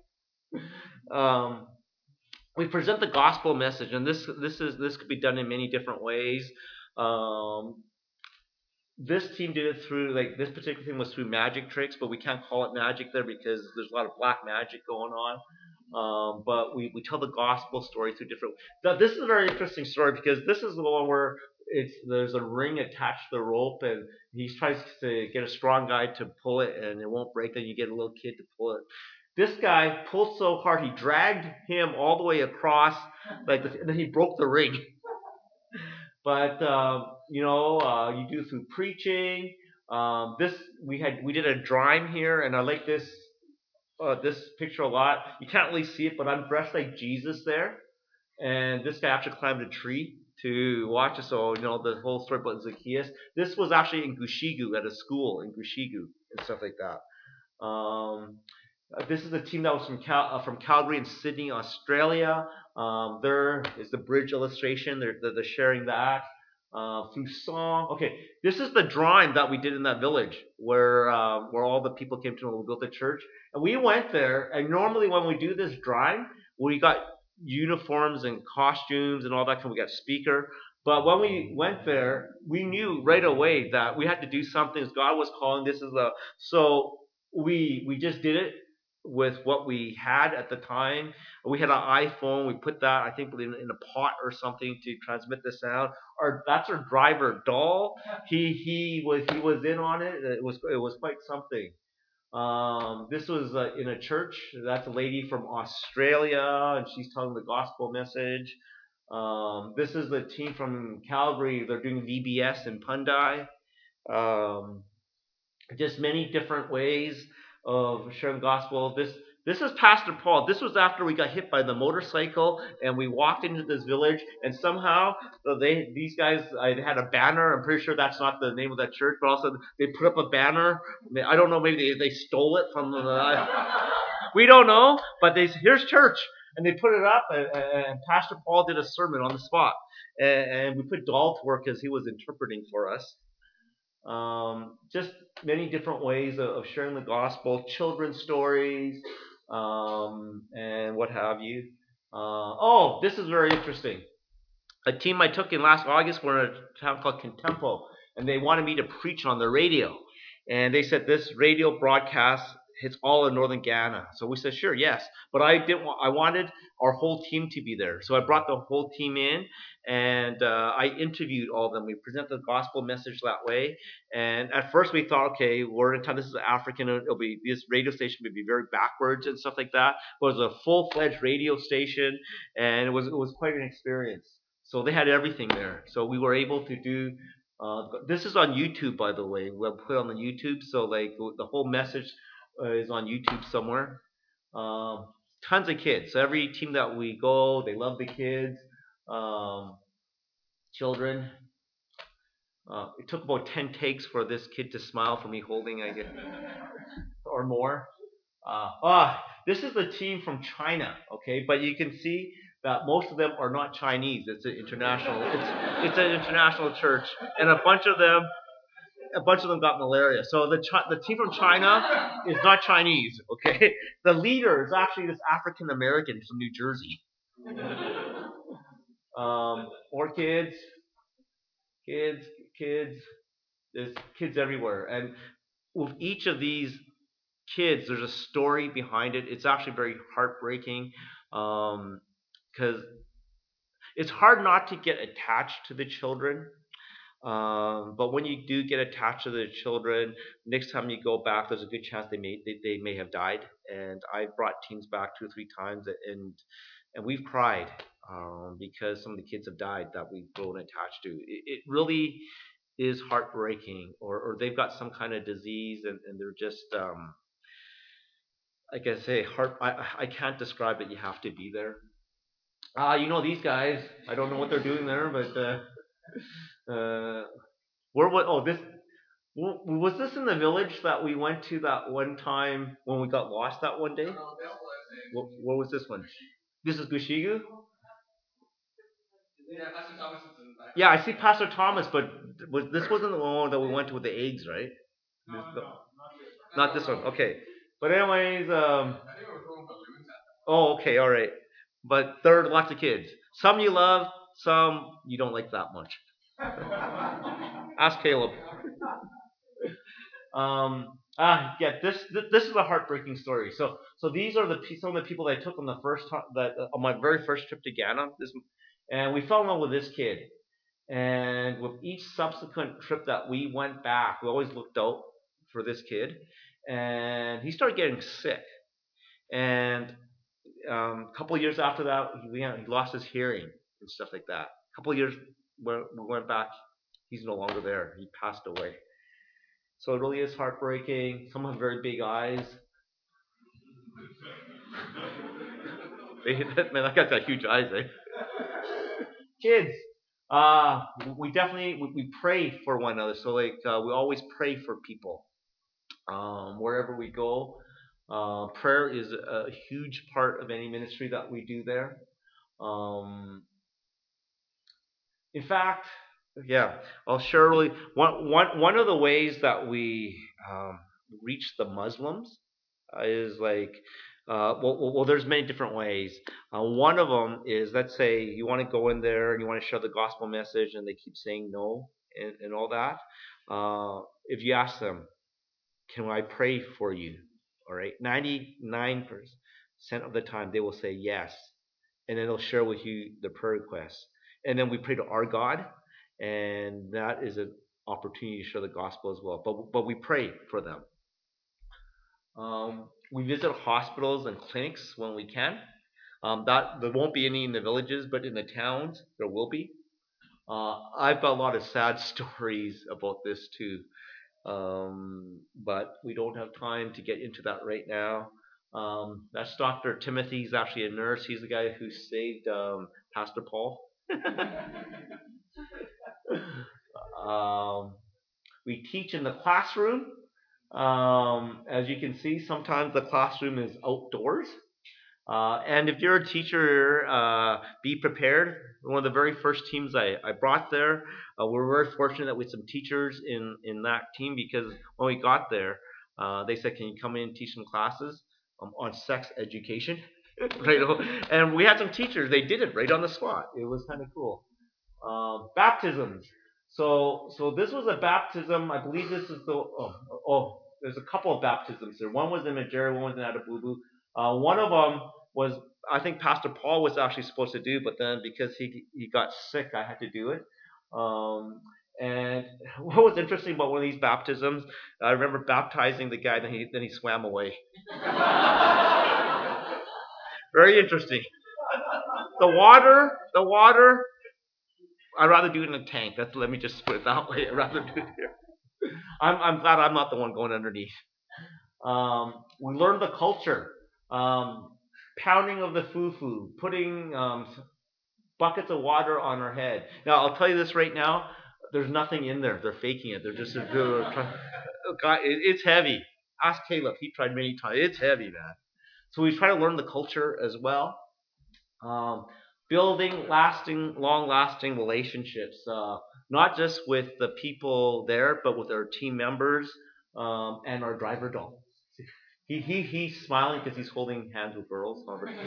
Um, we present the gospel message, and this this is this could be done in many different ways. Um, this team did it through, like, this particular thing was through magic tricks, but we can't call it magic there because there's a lot of black magic going on. Um, but we, we tell the gospel story through different. Now, this is a very interesting story because this is the one where it's there's a ring attached to the rope, and he tries to get a strong guy to pull it, and it won't break. Then you get a little kid to pull it. This guy pulled so hard he dragged him all the way across, like, and then he broke the ring. But um, you know, uh, you do through preaching. Um, this we had we did a drawing here, and I like this uh, this picture a lot. You can't really see it, but I'm dressed like Jesus there, and this guy actually climbed a tree to watch us. So you know the whole story about Zacchaeus. This was actually in Gushigu at a school in Gushigu and stuff like that. Um, uh, this is a team that was from Cal- uh, from Calgary and Sydney, Australia. Um, there is the bridge illustration. They're, they're, they're sharing that uh, through song. Okay, this is the drawing that we did in that village where um, where all the people came to when we built the church. And we went there. And normally when we do this drawing, we got uniforms and costumes and all that. And we got speaker. But when we went there, we knew right away that we had to do something. As God was calling. This is a so we we just did it with what we had at the time. We had an iPhone. We put that, I think, in, in a pot or something to transmit the sound. Our that's our driver, Doll. He he was he was in on it. It was it was quite something. Um, this was uh, in a church. That's a lady from Australia, and she's telling the gospel message. Um, this is the team from Calgary. They're doing V B S in Pundai. Um, just many different ways of sharing the gospel. This this is Pastor Paul. This was after we got hit by the motorcycle and we walked into this village, and somehow uh, they these guys I had a banner. I'm pretty sure that's not the name of that church, but also they put up a banner. I don't know, maybe they, they stole it from the we don't know, but they here's church, and they put it up, and, and Pastor Paul did a sermon on the spot, and, and we put Dahl to work because he was interpreting for us. Um, just many different ways of, of sharing the gospel, children's stories, um, and what have you. Uh, oh, this is very interesting. A team I took in last August were in a town called Contempo, and they wanted me to preach on the radio. And they said this radio broadcast hits all of northern Ghana. So we said, sure, yes. But I didn't. Want, I wanted our whole team to be there. So I brought the whole team in, and uh, I interviewed all of them. We presented the gospel message that way. And at first we thought, okay, we're in town. This is African. It'll be this radio station would be very backwards and stuff like that. But it was a full-fledged radio station, and it was it was quite an experience. So they had everything there. So we were able to do. Uh, this is on YouTube, by the way. We'll put it on the YouTube. So like the whole message uh, is on YouTube somewhere. Um, tons of kids. So every team that we go, they love the kids, um, children. Uh, it took about ten takes for this kid to smile for me holding, I guess, or more. Uh, ah, this is the team from China, okay? But you can see that most of them are not Chinese. It's an international. It's it's an international church, and a bunch of them, a bunch of them got malaria. So the the team from China is not Chinese, okay? The leader is actually this African American from New Jersey. Um, more kids, kids, kids. There's kids everywhere, and with each of these kids, there's a story behind it. It's actually very heartbreaking because um, it's hard not to get attached to the children. Um, but when you do get attached to the children, next time you go back, there's a good chance they may they, they may have died. And I've brought teams back two or three times, and and we've cried um, because some of the kids have died that we've grown attached to. It, it really is heartbreaking, or or they've got some kind of disease, and, and they're just um, like I say, heart. I I can't describe it. You have to be there. Ah, uh, you know these guys. I don't know what they're doing there, but uh, uh, where what? Oh, this was this in the village that we went to that one time when we got lost that one day? What, what was this one? This is Gushigu. Yeah, I see Pastor Thomas, but was this wasn't the one that we went to with the eggs, right? This, the, not this one. Okay, but anyways, um. Oh, okay, all right. But there are lots of kids. Some you love, some you don't like that much. Ask Caleb. Um, ah, yeah, this this is a heartbreaking story. So so these are the some of the people that I took on the first time that on my very first trip to Ghana. This and we fell in love with this kid. And with each subsequent trip that we went back, we always looked out for this kid. And he started getting sick. And um, a couple of years after that, he, he lost his hearing and stuff like that. A couple of years when we went back, he's no longer there. He passed away. So it really is heartbreaking. Some have very big eyes. They, man, that guy's got huge eyes, eh? Kids, uh, we definitely we, we pray for one another. So like uh, we always pray for people um, wherever we go. Uh, prayer is a huge part of any ministry that we do there. Um, in fact, yeah, I'll share really one one one of the ways that we um, reach the Muslims uh, is like uh, well, well, well, there's many different ways. Uh, one of them is, let's say you want to go in there and you want to share the gospel message, and they keep saying no and, and all that. Uh, if you ask them, can I pray for you? All right, ninety-nine percent of the time they will say yes, and then they'll share with you the prayer request, and then we pray to our God, and that is an opportunity to share the gospel as well. But but we pray for them. Um, we visit hospitals and clinics when we can. Um, that there won't be any in the villages, but in the towns there will be. Uh, I've got a lot of sad stories about this too, um, but we don't have time to get into that right now. Um, that's Doctor Timothy. He's actually a nurse. He's the guy who saved um, Pastor Paul. um, we teach in the classroom. Um, as you can see, sometimes the classroom is outdoors. Uh, and if you're a teacher, uh, be prepared. One of the very first teams I, I brought there, uh, we're very fortunate that we had some teachers in, in that team, because when we got there, uh, they said, can you come in and teach some classes um, on sex education? Right, and we had some teachers. They did it right on the spot. It was kind of cool. Um, baptisms. So so this was a baptism. I believe this is the oh, oh there's a couple of baptisms there. One was in Majera, one was in Atabubu. Uh, one of them was, I think Pastor Paul was actually supposed to do, but then because he he got sick, I had to do it. Um, and what was interesting about one of these baptisms, I remember baptizing the guy, then he then he swam away. Very interesting. The water, the water. I'd rather do it in a tank. That's let me just put it that way. I'd rather do it here. I'm I'm glad I'm not the one going underneath. Um, we learned the culture. Um, pounding of the fufu, putting um, buckets of water on our head. Now I'll tell you this right now. There's nothing in there. They're faking it. They're just they're trying, God, it, it's heavy. Ask Caleb. He tried many times. It's heavy, man. So we try to learn the culture as well. Um, building lasting, long-lasting relationships, uh, not just with the people there, but with our team members um, and our driver doll. He he he's smiling because he's holding hands with girls.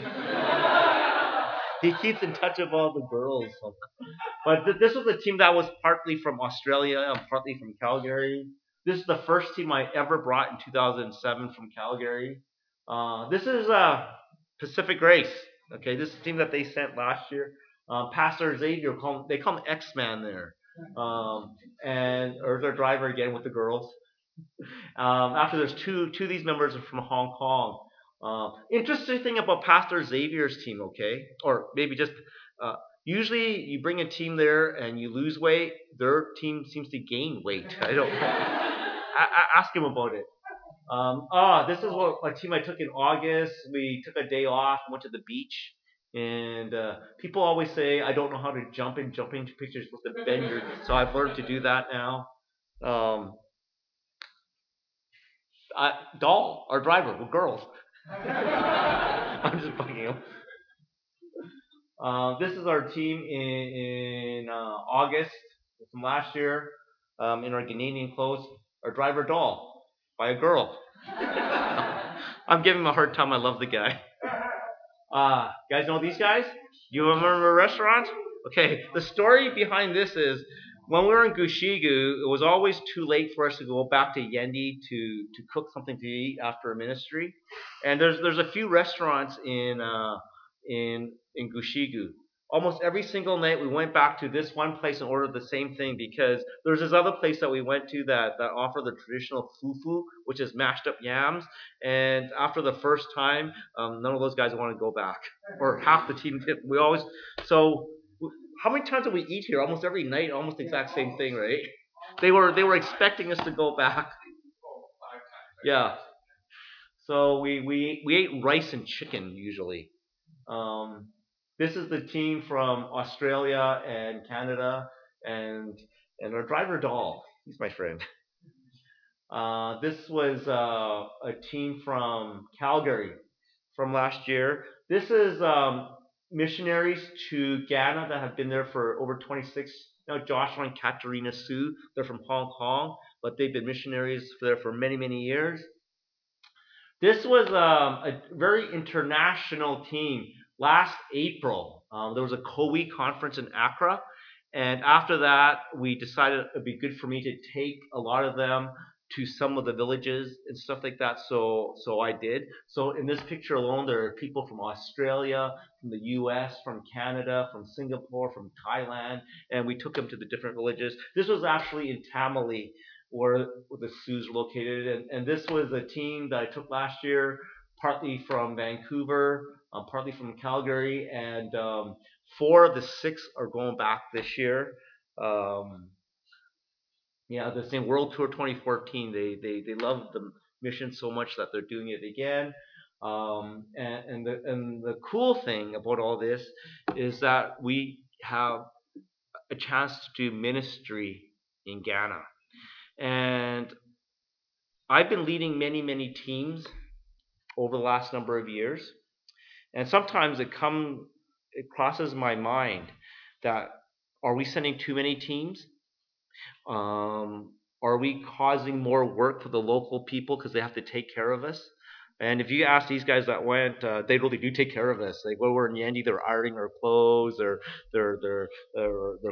He keeps in touch with all the girls. But th- this was a team that was partly from Australia and partly from Calgary. This is the first team I ever brought in two thousand seven from Calgary. Uh, this is uh, Pacific Grace. Okay, this is the team that they sent last year. Um, Pastor Xavier, call him, they call him X-Man there. Um, and or their driver again with the girls. Um, after there's two two of these members are from Hong Kong. Uh, interesting thing about Pastor Xavier's team, okay, or maybe just uh, usually you bring a team there and you lose weight, their team seems to gain weight. I don't. I, I ask him about it. Um, ah, this is what a team I took in August. We took a day off, went to the beach, and uh, people always say I don't know how to jump in. Jumping pictures with the bend your, so I've learned to do that now. Um, I, Doll, our driver, we're girls. I'm just bugging him. Uh, this is our team in, in uh, August from last year um, in our Canadian clothes. Our driver Doll by a girl. I'm giving him a hard time. I love the guy. Uh, guys know these guys? You remember a restaurant? Okay, the story behind this is when we were in Gushigu, it was always too late for us to go back to Yendi to, to cook something to eat after a ministry. And there's there's a few restaurants in uh, in in Gushigu. Almost every single night we went back to this one place and ordered the same thing because there's this other place that we went to that, that offer the traditional fufu, which is mashed up yams. And after the first time, um, none of those guys want to go back, or half the team did. We always so. How many times did we eat here? Almost every night, almost the exact same thing, right? They were they were expecting us to go back. Yeah. So we we we ate rice and chicken usually. Um, this is the team from Australia and Canada, and and our driver Doll. He's my friend. Uh, this was uh, a team from Calgary from last year. This is um, missionaries to Ghana that have been there for over twenty-six. Now Joshua and Katarina Sue, they're from Hong Kong, but they've been missionaries there for many, many years. This was um, a very international team. Last April, um, there was a C O W I conference in Accra, and after that, we decided it'd be good for me to take a lot of them to some of the villages and stuff like that. So, so I did. So in this picture alone, there are people from Australia, from the U S, from Canada, from Singapore, from Thailand, and we took them to the different villages. This was actually in Tamale, where the Sioux located. And, and this was a team that I took last year, partly from Vancouver, um, partly from Calgary, and um, four of the six are going back this year. Um, yeah, the same World Tour twenty fourteen. They they they love the mission so much that they're doing it again. Um, and, and the and the cool thing about all this is that we have a chance to do ministry in Ghana. And I've been leading many, many teams over the last number of years, and sometimes it come it crosses my mind that are we sending too many teams? Um, are we causing more work for the local people because they have to take care of us? And if you ask these guys that went, uh, they really do take care of us. Like when we're in Yendi, they're ironing our clothes, they're they're they're they're, they're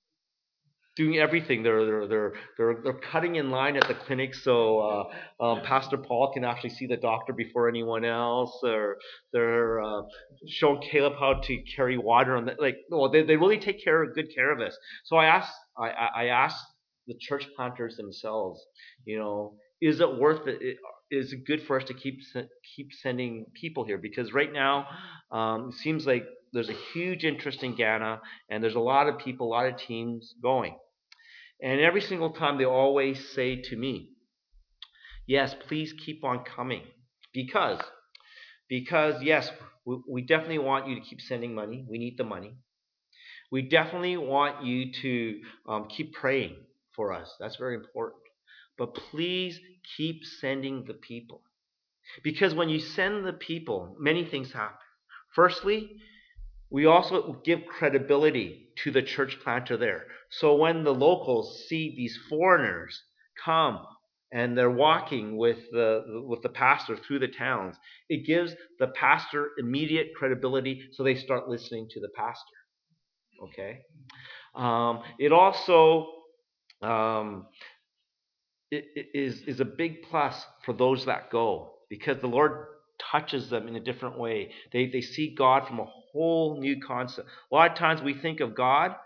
doing everything. They're they're they're they're they're cutting in line at the clinic so uh, um, Pastor Paul can actually see the doctor before anyone else. Or they're uh, showing Caleb how to carry water on the, like well they, they really take care of good care of us. So I asked I I asked the church planters themselves, you know, is it worth it? Is it good for us to keep keep sending people here? Because right now um, it seems like there's a huge interest in Ghana, and there's a lot of people, a lot of teams going. And every single time they always say to me, yes, please keep on coming. Because, because yes, we, we definitely want you to keep sending money. We need the money. We definitely want you to um, keep praying for us. That's very important. But please keep sending the people. Because when you send the people, many things happen. Firstly, we also give credibility to the church planter there. So when the locals see these foreigners come and they're walking with the with the pastor through the towns, it gives the pastor immediate credibility, so they start listening to the pastor. Okay. Um, it also um, it, it is is a big plus for those that go, because the Lord touches them in a different way. They they see God from a whole new concept. A lot of times we think of God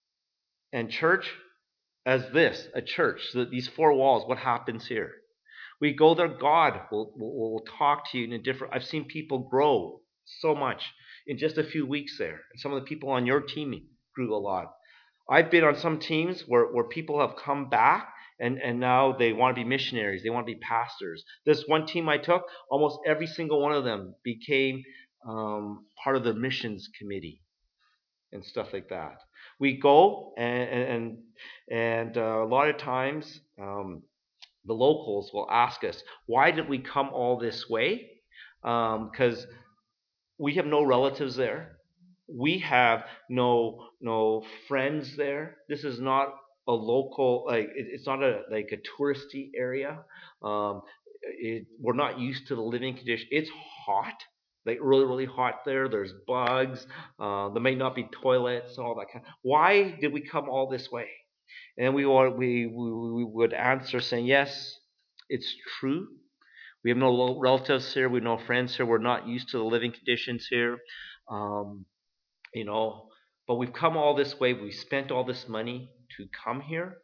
and church as this, a church, so these four walls, what happens here? We go there, God will, will, will talk to you in a different. I've seen people grow so much in just a few weeks there. And some of the people on your team grew a lot. I've been on some teams where, where people have come back And, and now they want to be missionaries. They want to be pastors. This one team I took, almost every single one of them became um, part of the missions committee and stuff like that. We go and and and uh, a lot of times um, the locals will ask us, why did we come all this way? Because um, we have no relatives there. We have no no friends there. This is not a local, like it, it's not a like a touristy area. Um, it, we're not used to the living condition. It's hot, like really really hot there. There's bugs. Uh, there may not be toilets, all that kind. Of, why did we come all this way? And we we we, we would answer saying yes, it's true. We have no relatives here. We have no friends here. We're not used to the living conditions here. Um, you know, but we've come all this way. We spent all this money to come here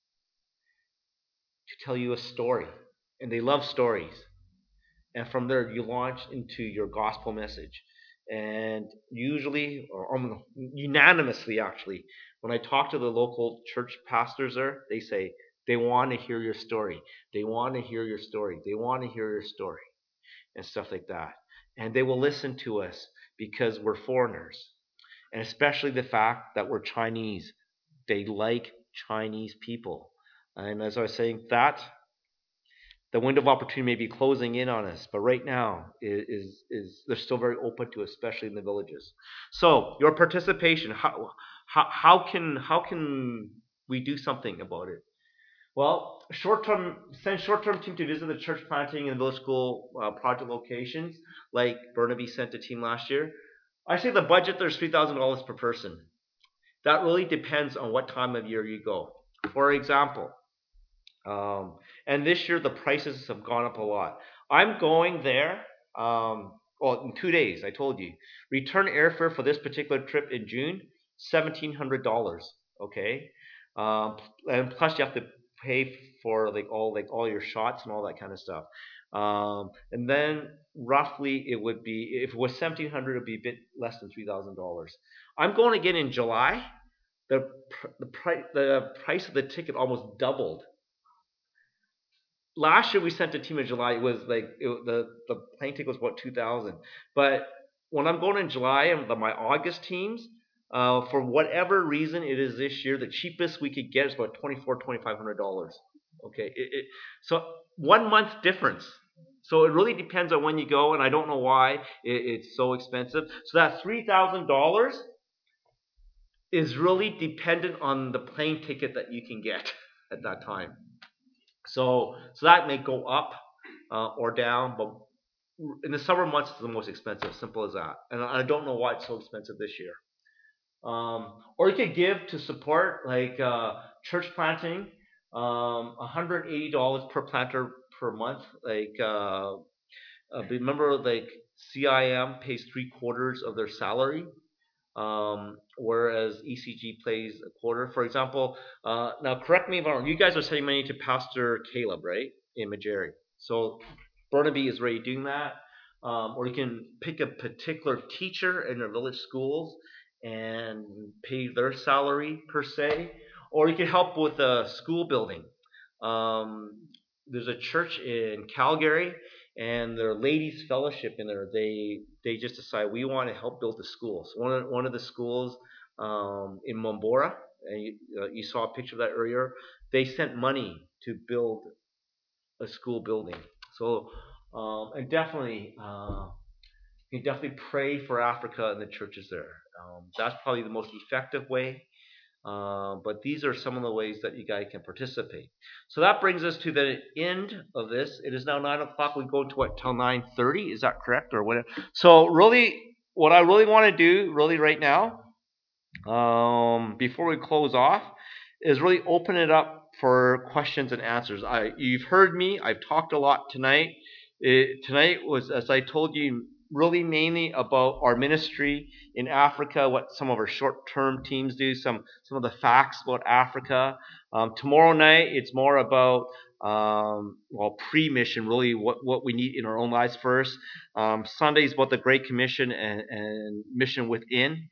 to tell you a story. And they love stories. And from there, you launch into your gospel message. And usually, or um, unanimously actually, when I talk to the local church pastors there, they say they want to hear your story. They want to hear your story. They want to hear your story and stuff like that. And they will listen to us because we're foreigners. And especially the fact that we're Chinese. They like Chinese people. And as I was saying, that the window of opportunity may be closing in on us, but right now is, is, is they're still very open to, especially in the villages. So your participation, how, how, how can how can we do something about it? Well, short-term send short-term team to visit the church planting and village school uh, project locations, like Burnaby sent a team last year. I say the budget there's three thousand dollars per person. That really depends on what time of year you go. For example, um, and this year the prices have gone up a lot. I'm going there. Um, well, in two days, I told you. Return airfare for this particular trip in June, seventeen hundred dollars. Okay, um, and plus you have to pay for like all like all your shots and all that kind of stuff. Um, and then roughly it would be, if it was seventeen hundred, it'd be a bit less than three thousand dollars. I'm going again in July. The the price the price of the ticket almost doubled. Last year we sent a team in July. It was like it, the the plane ticket was about two thousand. But when I'm going in July and the, my August teams, uh, for whatever reason it is this year, the cheapest we could get is about twenty four twenty five hundred dollars. Okay, it, it, so one month difference. So it really depends on when you go, and I don't know why it, it's so expensive. So that three thousand dollars is really dependent on the plane ticket that you can get at that time. So so that may go up uh, or down, but in the summer months it's the most expensive. Simple as that. And I don't know why it's so expensive this year. Um, or you could give to support like uh, church planting, um, one hundred eighty dollars per planter per month. Like uh, uh, remember, like C I M pays three quarters of their salary, um, whereas E C G plays a quarter. For example, uh, now correct me if I'm wrong. You guys are sending money to Pastor Caleb, right, in Majeri. So Burnaby is already doing that. Um, or you can pick a particular teacher in your village schools and pay their salary per se. Or you can help with a school building. Um, there's a church in Calgary, and their ladies fellowship in there, they they just decide we want to help build the schools. One of one of the schools um, in Mombora, and you, uh, you saw a picture of that earlier. They sent money to build a school building. So um, and definitely uh, you can definitely pray for Africa and the churches there. Um, that's probably the most effective way. Uh, but these are some of the ways that you guys can participate. So that brings us to the end of this. It is now nine o'clock. We go to what, till nine thirty? Is that correct or what? So really, what I really want to do, really right now, um, before we close off, is really open it up for questions and answers. I, you've heard me. I've talked a lot tonight. It, tonight was, as I told you, really mainly about our ministry in Africa, what some of our short-term teams do, some some of the facts about Africa. Um, tomorrow night, it's more about um, well, pre-mission, really what, what we need in our own lives first. Um, Sunday is about the Great Commission and, and mission within.